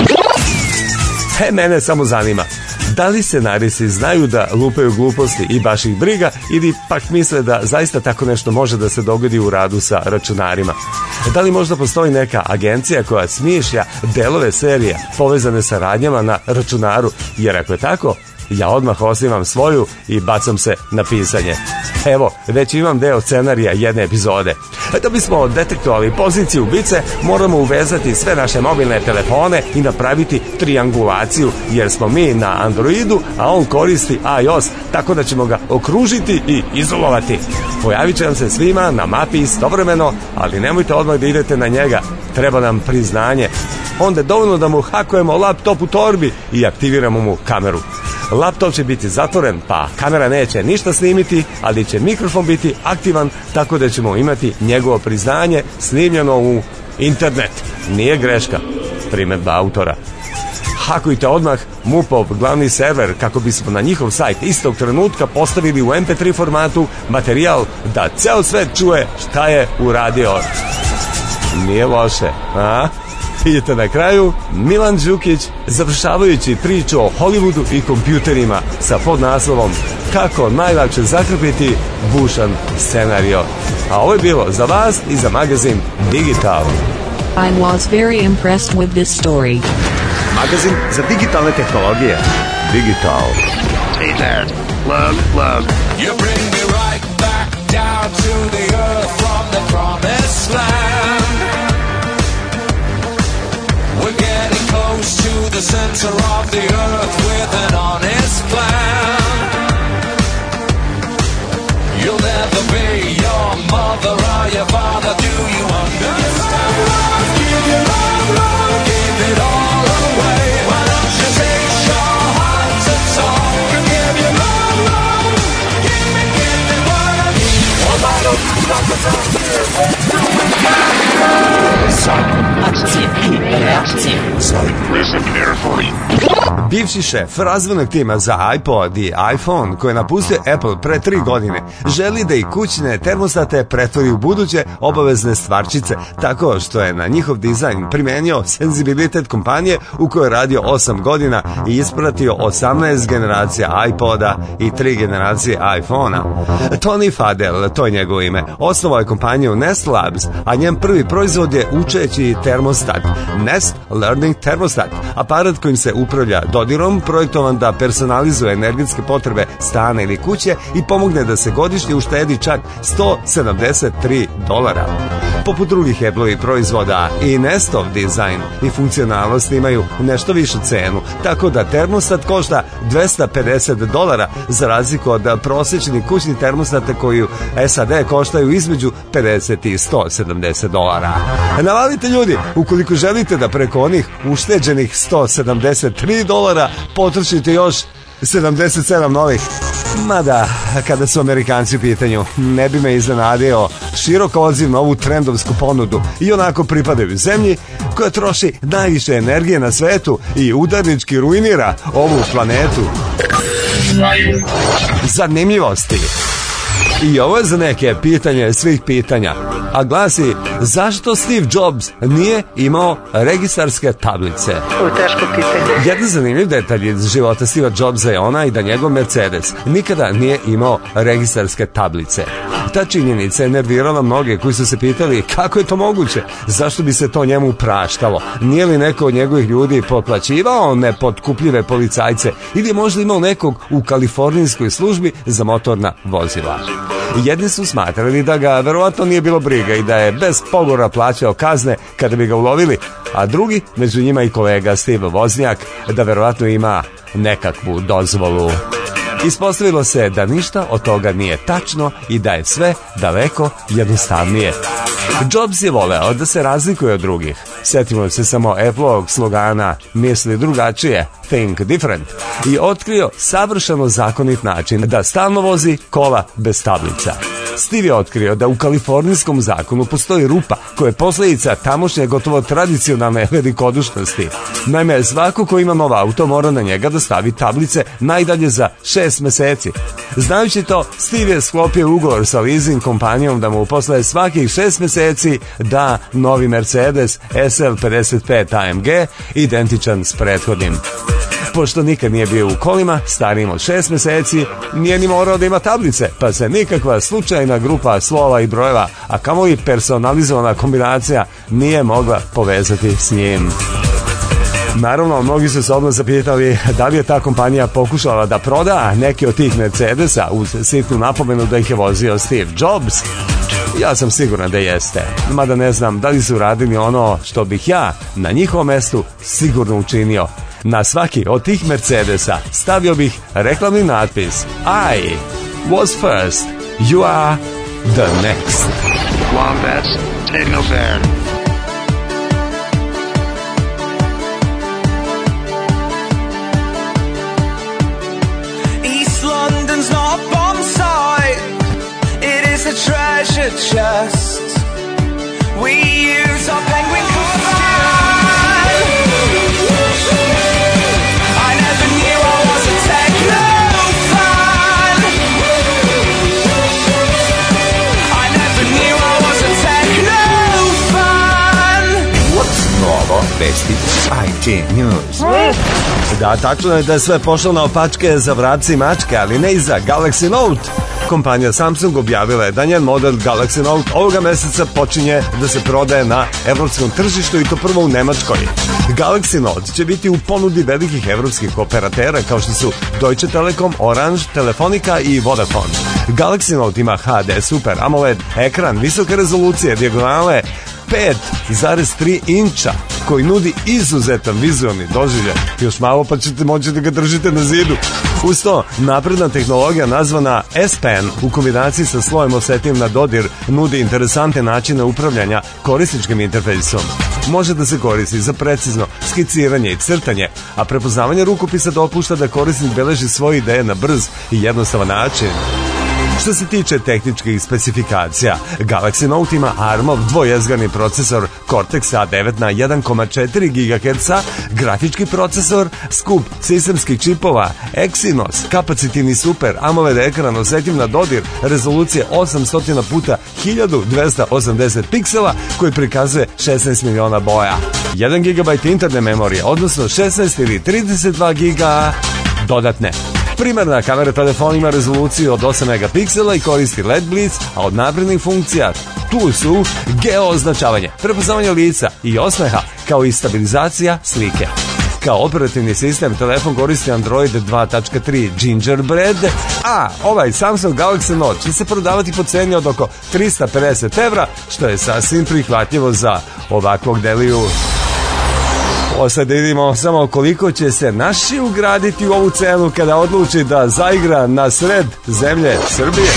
E, mene samo zanima, da li scenaristi znaju da lupaju gluposti i baš ih briga, ili pak misle da zaista tako nešto može da se dogodi u radu sa računarima? Da li možda postoji neka agencija koja smišlja delove serije povezane sa radnjama na računaru? Jer ako je tako, ja odmah osnivam svoju i bacam se na pisanje. Evo, već imam deo scenarija jedne epizode. Da bismo detektovali poziciju ubice, moramo uvezati sve naše mobilne telefone i napraviti triangulaciju, jer smo mi na Androidu, a on koristi iOS, tako da ćemo ga okružiti i izolovati. Pojavit će nam se svima na mapi istovremeno, ali nemojte odmah da idete na njega, treba nam priznanje. Onda je dovoljno da mu hakujemo laptop u torbi i aktiviramo mu kameru. Laptop će biti zatvoren, pa kamera neće ništa snimiti, ali će mikrofon biti aktivan, tako da ćemo imati njegovo priznanje snimljeno u internet. Nije greška, primjedba autora. Hakujte odmah M U P-ov glavni server kako bismo na njihov sajt istog trenutka postavili u M P tri formatu materijal da ceo svet čuje šta je uradio. Nije loše, a? Idete na kraju, Milan Đukić završavajući priču o Hollywoodu i kompjuterima sa podnaslovom Kako najlakše zakrpiti bušan scenario. A ovo je bilo za vas i za magazin Digital. I was very impressed with this story. Magazin za digitalne tehnologije. Digital. Take that. Love, love. You bring me right back down to the earth from the promised land. We're getting close to the center of the earth with an honest plan. You'll never be your mother or your father, do you understand? Love, give you love, love, give it all away. Why don't you take your heart and soul and give you love, love, give me, give me what I need. Oh, I don't stop the time Listen carefully. Bivši šef razvojnog tima za iPod i iPhone, koji je napustio Apple pre tri godine, želi da i kućne termostate pretvori u buduće obavezne stvarčice, tako što je na njihov dizajn primenio senzibilitet kompanije u kojoj je radio osam godina i ispratio osamnaest generacija iPoda i tri generacije iPhona. Tony Fadell, to je njegovo ime, osnovao je kompaniju Nest Labs, a njen prvi proizvod je učeći termostat, Nest Learning Thermostat, aparat kojim se upravlja dodirom, projektovan da personalizuje energetske potrebe stana ili kuće i pomogne da se godišnje uštedi čak sto sedamdeset tri dolara. Poput drugih Apple-ovih proizvoda, i Nestov dizajn i funkcionalnost imaju nešto višu cenu, tako da termostat košta dvesta pedeset dolara, za razliku od prosječnih kućnih termostata koji u S A D koštaju između pedeset i sto sedamdeset dolara. Navalite ljudi, ukoliko želite da preko onih ušteđenih sto sedamdeset tri dolara potrošite još sedamdeset sedam novih. Mada, kada su Amerikanci u pitanju, ne bi me iznenadio širok odziv na ovu trendovsku ponudu i onako pripadaju zemlji koja troši najviše energije na svetu i udarnički ruinira ovu planetu. Zanimljivosti. I ovo je za neke pitanje svih pitanja, a glasi: zašto Steve Jobs nije imao registarske tablice? Ovo je teško pitanje. Jedan zanimljiv detalj iz života Steva Jobsa je onaj da njegov Mercedes nikada nije imao registarske tablice. Ta činjenica je nervirala mnoge koji su se pitali kako je to moguće, zašto bi se to njemu praštalo, nije li neko od njegovih ljudi potplaćivao nepotkupljive policajce ili je možda imao nekog u kalifornijskoj službi za motorna vozila. Jedni su smatrali da ga verovatno nije bilo briga i da je bez pogora plaćao kazne kada bi ga ulovili, a drugi, među njima i kolega Steve Voznjak, da verovatno ima nekakvu dozvolu. Ispostavilo se da ništa od toga nije tačno i da je sve daleko jednostavnije. Jobs je voleo da se razlikuje od drugih. Sjetimo se samo Apple-ovog slogana "Misli drugačije", Think Different, i otkrio savršeno zakonit način da stalno vozi kola bez tablica. Steve je otkrio da u kalifornijskom zakonu postoji rupa koja je posljedica tamošnje gotovo tradicionalne velikodušnosti. Naime, svako ko ima nov auto mora na njega da stavi tablice najdalje za šest meseci. Znajući to, Steve je sklopio ugovor sa leasing kompanijom da mu posle svakih šest meseci da novi Mercedes S L pedeset pet A M G identičan s prethodnim. Pošto nikad nije bio u kolima starijim od šest meseci, nije ni morao da ima tablice, pa se nikakva slučajna grupa slova i brojeva, a kamoli personalizovana kombinacija, nije mogla povezati s njim. Naravno, mnogi su se odmah zapitali da li je ta kompanija pokušala da proda neke od tih Mercedesa uz sitnu napomenu da ih je vozio Steve Jobs. Ja sam siguran da jeste, mada ne znam da li su radili ono što bih ja na njihovom mestu sigurno učinio. Na svaki od tih Mercedesa stavio bih reklamni natpis: I was first, you are the next. Wombats, Technofair. East London's not a bomb site, it is a treasure chest. We use our penguin costume. I never knew I was a techno fan. I never knew I was a techno fan. What's novo? Vesti I T News. Da, tačno je da je sve pošlo na opačke za vrapce i mačke, ali ne i za Galaxy Note. Kompanija Samsung objavila je da njen model Galaxy Note ovoga meseca počinje da se prodaje na evropskom tržištu i to prvo u Nemačkoj. Galaxy Note će biti u ponudi velikih evropskih operatera kao što su Deutsche Telekom, Orange, Telefonica i Vodafone. Galaxy Note ima H D Super AMOLED ekran visoke rezolucije dijagonale pet zarez tri inča koji nudi izuzetan vizualni doživljaj. Još malo pa ćete moći da ga držite na zidu. Uz to, napredna tehnologija nazvana S-Pen u kombinaciji sa slojem osetljivim na dodir nudi interesantne načine upravljanja korisničkim interfejsom. Može da se koristi za precizno skiciranje i crtanje, a prepoznavanje rukopisa dopušta da korisnik beleži svoje ideje na brz i jednostavan način. Što se tiče tehničkih specifikacija, Galaxy Note ima ARM-ov dvojezgarni procesor Cortex A devet na jedan zarez četiri gigaherca, grafički procesor, skup sistemskih čipova, Exynos, kapacitivni super AMOLED ekran osetljiv na dodir, rezolucije osamsto puta hiljadu dvesta osamdeset piksela koji prikazuje šesnaest miliona boja, jedan gigabajt interne memorije, odnosno šesnaest ili trideset dva giga dodatne. Primarna kamera telefona ima rezoluciju od osam megapiksela i koristi L E D blic, a od naprednih funkcija Tu su geooznačavanje, prepoznavanje lica i osmeha, kao i stabilizacija slike. Kao operativni sistem telefon koristi Android dva tačka tri Gingerbread, a ovaj Samsung Galaxy Note će se prodavati po ceni od oko trista pedeset evra, što je sasvim prihvatljivo za ovakvog deliju. O, sad vidimo samo koliko će se naši ugraditi u ovu cenu kada odluči da zaigra na sred zemlje Srbije.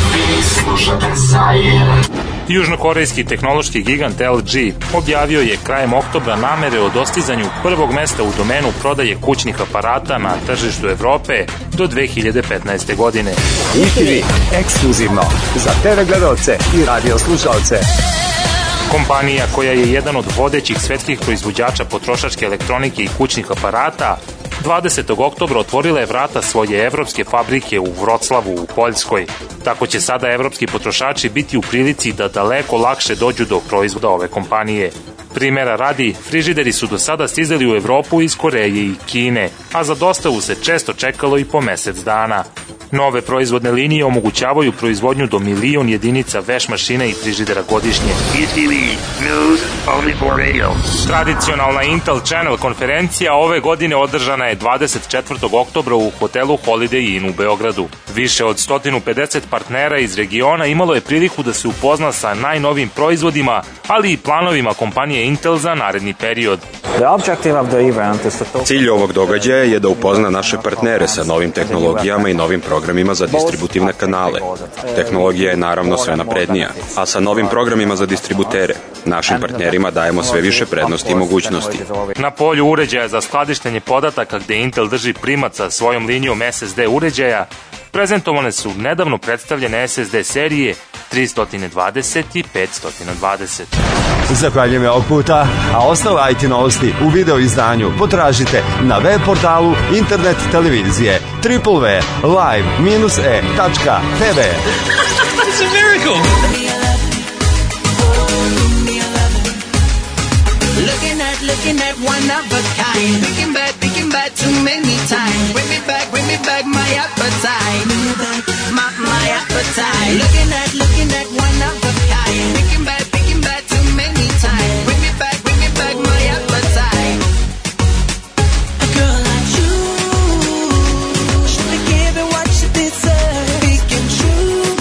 Južnokorejski tehnološki gigant L G objavio je krajem oktobra namere o dostizanju prvog mesta u domenu prodaje kućnih aparata na tržištu Evrope do dve hiljade petnaeste. godine. I T V ekskluzivno za te ve gledaoce i radio slušaoce. Kompanija koja je jedan od vodećih svetskih proizvođača potrošačke elektronike i kućnih aparata dvadesetog oktobra otvorila je vrata svoje evropske fabrike u Vroclavu u Poljskoj. Tako će sada evropski potrošači biti u prilici da daleko lakše dođu do proizvoda ove kompanije. Primera radi, frižideri su do sada stizali u Evropu iz Koreje i Kine, a za dostavu se često čekalo i po mesec dana. Nove proizvodne linije omogućavaju proizvodnju do milion jedinica veš mašina i frižidera godišnje. E T V News only for radio. Tradicionalna Intel Channel konferencija ove godine održana je dvadeset četvrtog oktobra u hotelu Holiday Inn u Beogradu. Više od sto pedeset partnera iz regiona imalo je priliku da se upozna sa najnovim proizvodima, ali i planovima kompanije Intel za naredni period. Cilj ovog događaja je da upozna naše partnere sa novim tehnologijama i novim programima za distributivne kanale. Tehnologija je naravno sve naprednija, a sa novim programima za distributere našim partnerima dajemo sve više prednosti i mogućnosti. Na polju uređaja za skladištenje podataka, gde Intel drži primat sa svojom linijom S S D uređaja, prezentovane su nedavno predstavljene S S D serije tristo dvadeset i petsto dvadeset. Zahvaljujem ovog puta, a ostale I T novosti u video izdanju potražite na web portalu internet televizije w w w tačka live dash e tačka t v. It's a miracle! Looking at, looking at one of a kind. Thinking back, thinking back too many times. Bring me back, bring me back my appetite. My, my appetite. Looking at, looking at one of a kind. Thinking back, thinking back too many times. Bring me back, bring me back my appetite. A girl like you should be given what you deserve. Speaking true,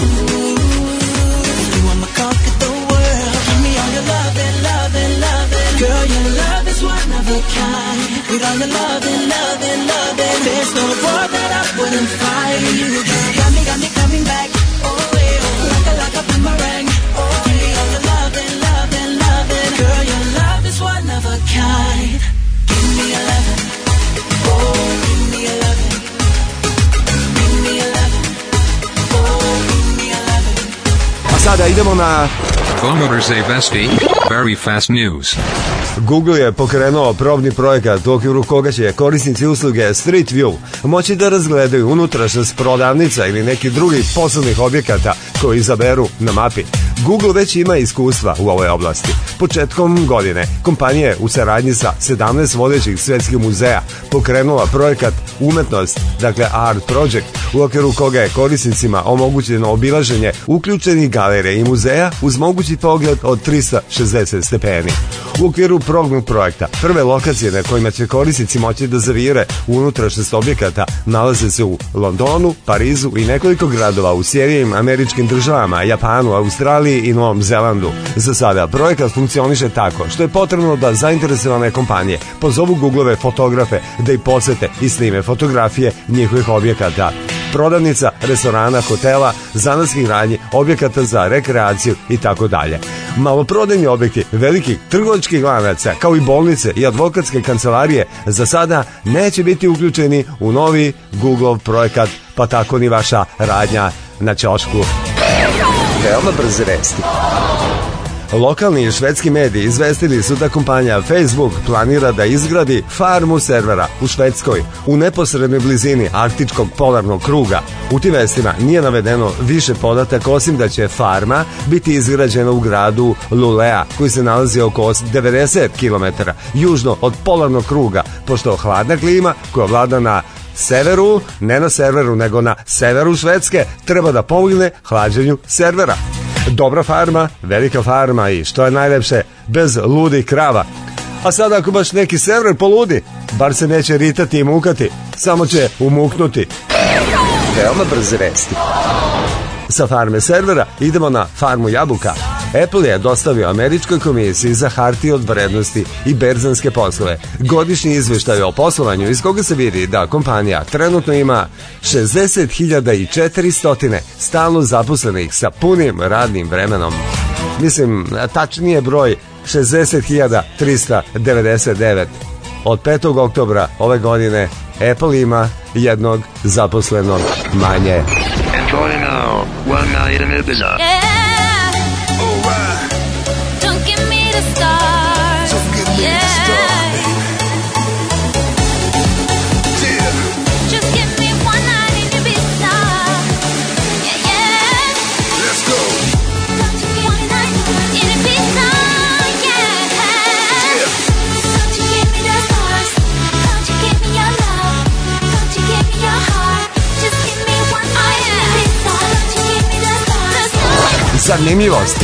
you wanna conquer the world. Give me all your loving, loving, loving. Girl, your love is one of a kind. With all your loving, loving, loving. There's no war that I wouldn't fight. You got me, got me coming back. Oh, yeah, like a, like a boomerang. Oh, give me all your loving, loving, loving. Girl, your love is one of a kind. Give me a loving. Oh, give me a loving. Give me a loving. Oh, give me a loving. A sada idemo na... Commodore Zavesti, very fast news. Google je pokrenuo probni projekat u okviru koga će korisnici usluge Street View moći da razgledaju unutrašnjost prodavnica ili nekih drugih poslovnih objekata koji izaberu na mapi. Google već ima iskustva u ovoj oblasti. Početkom godine kompanija je u saradnji sa sedamnaest vodećih svetskih muzeja pokrenula projekat Umetnost, dakle Art Project, u okviru koga je korisnicima omogućeno obilaženje uključenih galerija i muzeja uz mogući pogled od trista šezdeset stepeni. U okviru probnog projekta prve lokacije na kojima će korisnici moći da zavire u unutrašnjost objekata nalaze se u Londonu, Parizu i nekoliko gradova u Sjedinjenim Američkim Državama, Japanu, Australiji i Novom Zelandu. Za sada projekat funkcioniše tako što je potrebno da zainteresovane kompanije pozovu Googleove fotografe da ih posete i snime fotografije njihovih objekata. Prodavnica, restorana, hotela, zanatskih radnji, objekata za rekreaciju i tako dalje. Maloprodajni objekti velikih trgovačkih lanaca, kao i bolnice i advokatske kancelarije, za sada neće biti uključeni u novi Googleov projekat, pa tako ni vaša radnja na ćošku. Veoma brze vesti. Lokalni švedski mediji izvestili su da kompanija Facebook planira da izgradi farmu servera u Švedskoj u neposrednoj blizini arktičkog polarnog kruga. U tim vestima nije navedeno više podataka osim da će farma biti izgrađena u gradu Lulea koji se nalazi oko devedeset kilometara južno od polarnog kruga, pošto hladna klima koja vlada na severu, ne na serveru nego na severu Švedske, treba da pomogne hlađenju servera. Dobra farma, velika farma i što je najlepše, bez ludih krava. A sada ako baš neki server poludi, bar se neće ritati i mukati, samo će umuknuti. Veoma brze vesti. Sa farme servera idemo na farmu jabuka. Apple je dostavio Američkoj komisiji za hartije od vrednosti i berzanske poslove godišnji izveštaj o poslovanju iz koga se vidi da kompanija trenutno ima šezdeset hiljada četiristo stalno zaposlenih sa punim radnim vremenom. Mislim, tačnije broj šezdeset hiljada trista devedeset devet. Od petog oktobra ove godine Apple ima jednog zaposlenog manje. Enjoy now, one night in Ibiza. Don't give me the stars. Don't give me yeah. the stars, baby. Yeah. Just give me one night in Ibiza. Yeah, yeah. Let's go. Don't you give me night in Ibiza. Yeah. yeah. Don't you give me the stars. Don't you give me your love. Don't you give me your heart. Just give me one night in Ibiza. Don't you give me the stars. Zanimljivosti.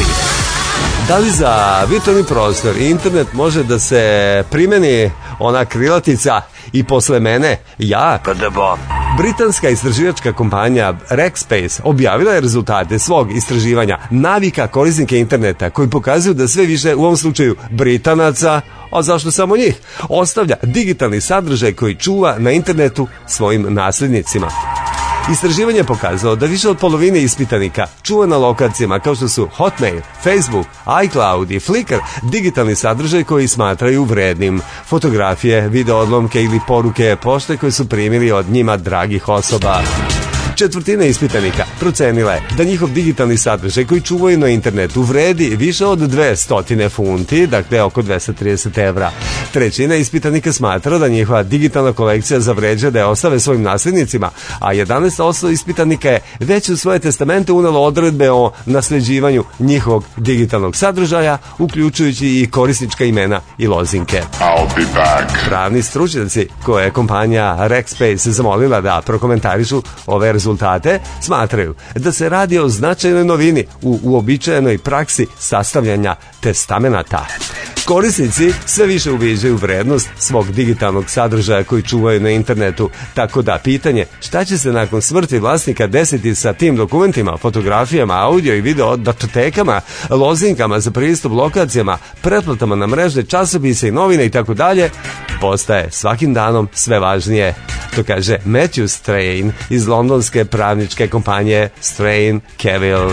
Da li za virtualni prostor i internet može da se primeni ona krilatica i posle mene ja? Britanska istraživačka kompanija Rackspace objavila je rezultate svog istraživanja navika korisnika interneta koji pokazuju da sve više, u ovom slučaju Britanaca, a zašto samo njih, ostavlja digitalni sadržaj koji čuva na internetu svojim naslednicima. Istraživanje je pokazalo da više od polovine ispitanika čuva na lokacijama kao što su Hotmail, Facebook, iCloud i Flickr digitalni sadržaj koji smatraju vrednim. Fotografije, video odlomke ili poruke pošte koje su primili od njima dragih osoba. Četvrtina ispitanika procenila je da njihov digitalni sadržaj koji čuvaju na internetu vredi više od dvesta funti, dakle oko dvesta trideset evra. Trećina ispitanika smatra da njihova digitalna kolekcija zavređuje da je ostave svojim naslednicima, a jedanaest posto ispitanika je već u svoje testamente unelo odredbe o nasleđivanju njihovog digitalnog sadržaja, uključujući i korisnička imena i lozinke. I'll be back. Pravni stručnjaci koje je kompanija Rackspace zamolila da prokomentarišu ove rezultate smatraju da se radi o značajnoj novini u uobičajenoj praksi sastavljanja testamenata. Korisnici sve više uviđaju vrednost svog digitalnog sadržaja koji čuvaju na internetu, tako da pitanje šta će se nakon smrti vlasnika desiti sa tim dokumentima, fotografijama, audio i video datotekama, lozinkama za pristup lokacijama, pretplatama na mrežne časopise i novine i tako dalje, postaje svakim danom sve važnije. To kaže Matthew Strain iz londonske pravničke kompanije Strain Cavill.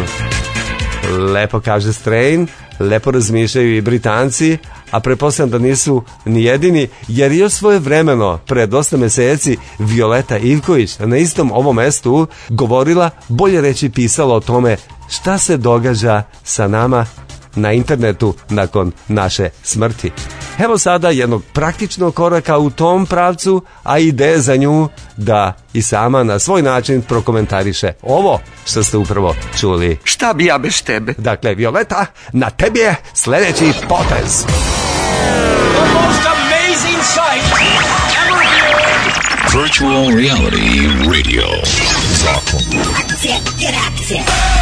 Lepo kaže Strain, lepo razmišljaju i Britanci, a pretpostavljam da nisu ni jedini, jer još svoje vremeno, pre dosta meseci, Violeta Ivković na istom ovom mestu govorila, bolje reći pisala o tome šta se događa sa nama na internetu nakon naše smrti. Evo sada jednog praktičnog koraka u tom pravcu, a ideje za nju da i sama na svoj način prokomentariše ovo što ste upravo čuli. Šta bi ja bez tebe? Dakle, Violeta, na tebi je sledeći potez. The most amazing sight ever viewed. Virtual reality radio. Zakon. Akcije, reakcije.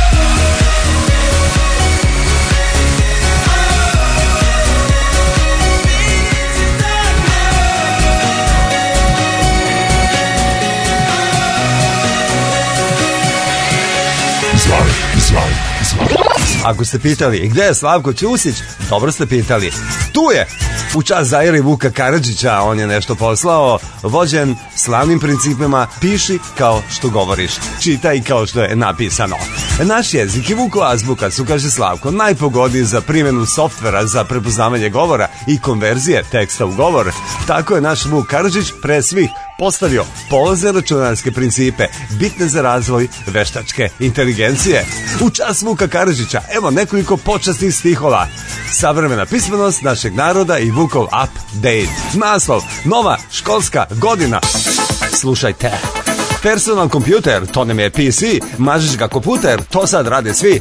Ako ste pitali gde je Slavko Ćusić, dobro ste pitali. Tu je, u čast Zaire Vuka Karadžića, on je nešto poslao, vođen slavnim principima, piši kao što govoriš, čitaj kao što je napisano. Naš jezik i Vukova azbuka su, kaže Slavko, najpogodniji za primjenu softvera za prepoznavanje govora i konverzije teksta u govor. Tako je naš Vuk Karadžić pre svih postavio polazne računarske principe bitne za razvoj veštačke inteligencije. U čast Vuka Karadžića, evo nekoliko počasnih stihova. Savremena pismenost našeg naroda i Vukov update. Naslov, nova školska godina. Slušajte. Personal kompjuter, to nam je P C, mažiš ga komputer, to sad rade svi.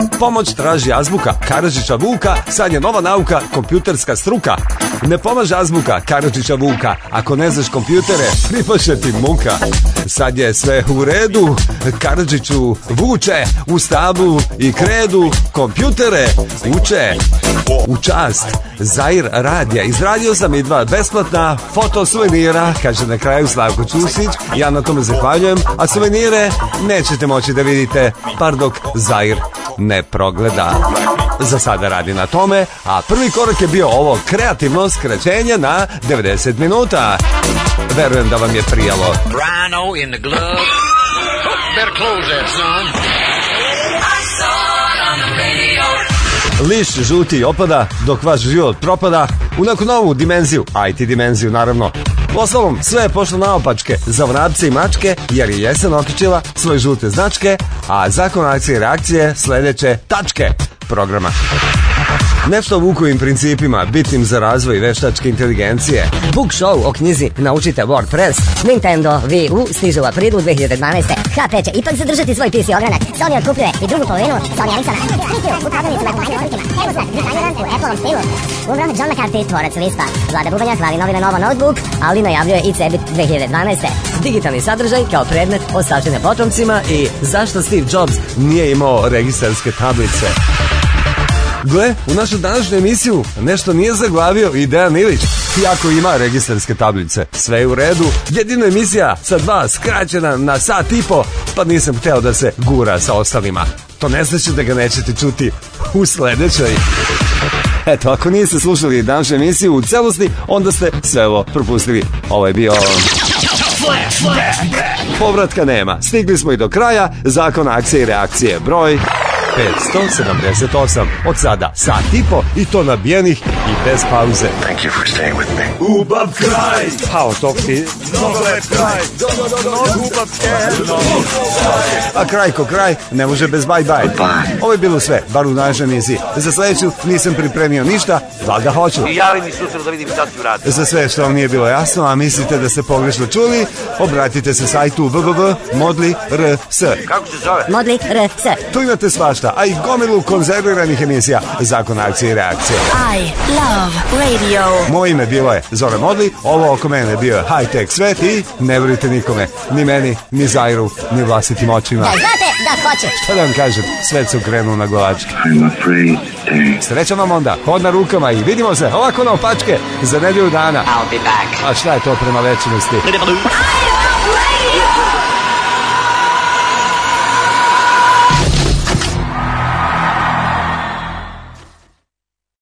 Pomoć traži azbuka Karadžića Vuka, sad je nova nauka, kompjuterska struka. Ne pomaže azbuka Karadžića Vuka, ako ne znaš kompjutere, pripaše ti muka. Sad je sve u redu, Karadžiću Vuče, u stablu i kredu, kompjutere uče. U čast Zair radija, izradio sam i dva besplatna foto suvenira, kaže na kraju Slavko Ćusić, ja na tome zahvaljujem, a suvenire nećete moći da vidite, par dok Zair ne progleda. Za sada radi na tome, a prvi korak je bio ovo kreativno skraćenje na devedeset minuta. Verujem da vam je prijalo. Rhino in the glove. Better close that, son. I saw it on the radio. Liš žuti opada dok vaš život propada u neku novu dimenziju, I T dimenziju naravno. U osnovom, sve je pošlo naopačke za vrapce i mačke, jer je jesen okičila svoje žute značke, a zakon akcije i reakcije sledeće tačke programa. Nešto o Vukovim principima, bitnim za razvoj veštačke inteligencije. Book show o knjizi Naučite WordPress. Nintendo Wii U stiže u aprilu dve hiljade dvanaeste. H P će ipak zadržati svoj P C ogranak. Sony otkupljuje i drugu polovinu Sony Ericssona. U prodavnicima kompanije oritima. Termostat dizajniran u Apple-om stilu. Uglavnom John McCarthy, tvorac Lispa. Vlada Bubanja hvali novine Novo Notebook, ali najavljuje i Cebit dve hiljade dvanaeste. Digitalni sadržaj kao predmet ostavljene potomcima i zašto Steve Jobs nije imao registarske tablice. Gle, u našu današnju emisiju nešto nije zaglavio i Dejan Ilić, iako ima registarske tablice. Sve je u redu, jedina emisija sa dva skraćena na sat i po, pa nisam hteo da se gura sa ostalima. To ne znači da ga nećete čuti u sledećoj. Eto, ako niste slušali današnju emisiju u celosti, onda ste sve ovo propustili. Ovo je bio... Povratka nema. Stigli smo i do kraja. Zakon akcije i reakcije. Broj petsto sedamdeset osam. Od sada sat i po i to nabijenih i bez pauze. Thank you for staying with me. Ubav kraj! Pa od tog ti... Nogolet kraj! Ubav A kraj ko kraj ne može bez bye bye. Ovo je bilo sve, bar u našoj emisiji. Za sledeću nisam pripremio ništa, valjda hoću. I javi mi sutra da vidim šta ću raditi. Za sve što vam nije bilo jasno, a mislite da ste pogrešno čuli, obratite se sajtu w w w tačka modli r s. Kako se zove? Modli r s. Tu imate svašta, a i gomilu konzerviranih emisija Zakon akcije i reakcije. I love radio. Moje ime bilo je Zoran Modli, ovo oko mene bio je high-tech svet i ne verujte nikome, ni meni, ni Zairu, ni vlastitim očima. Da znate da hoće. Šta da vam kažem, svet se ukrenuo na glavačke. Srećam vam onda, hod na rukama i vidimo se ovako na opačke za nedelju dana. I'll be back. A šta je to prema večnosti?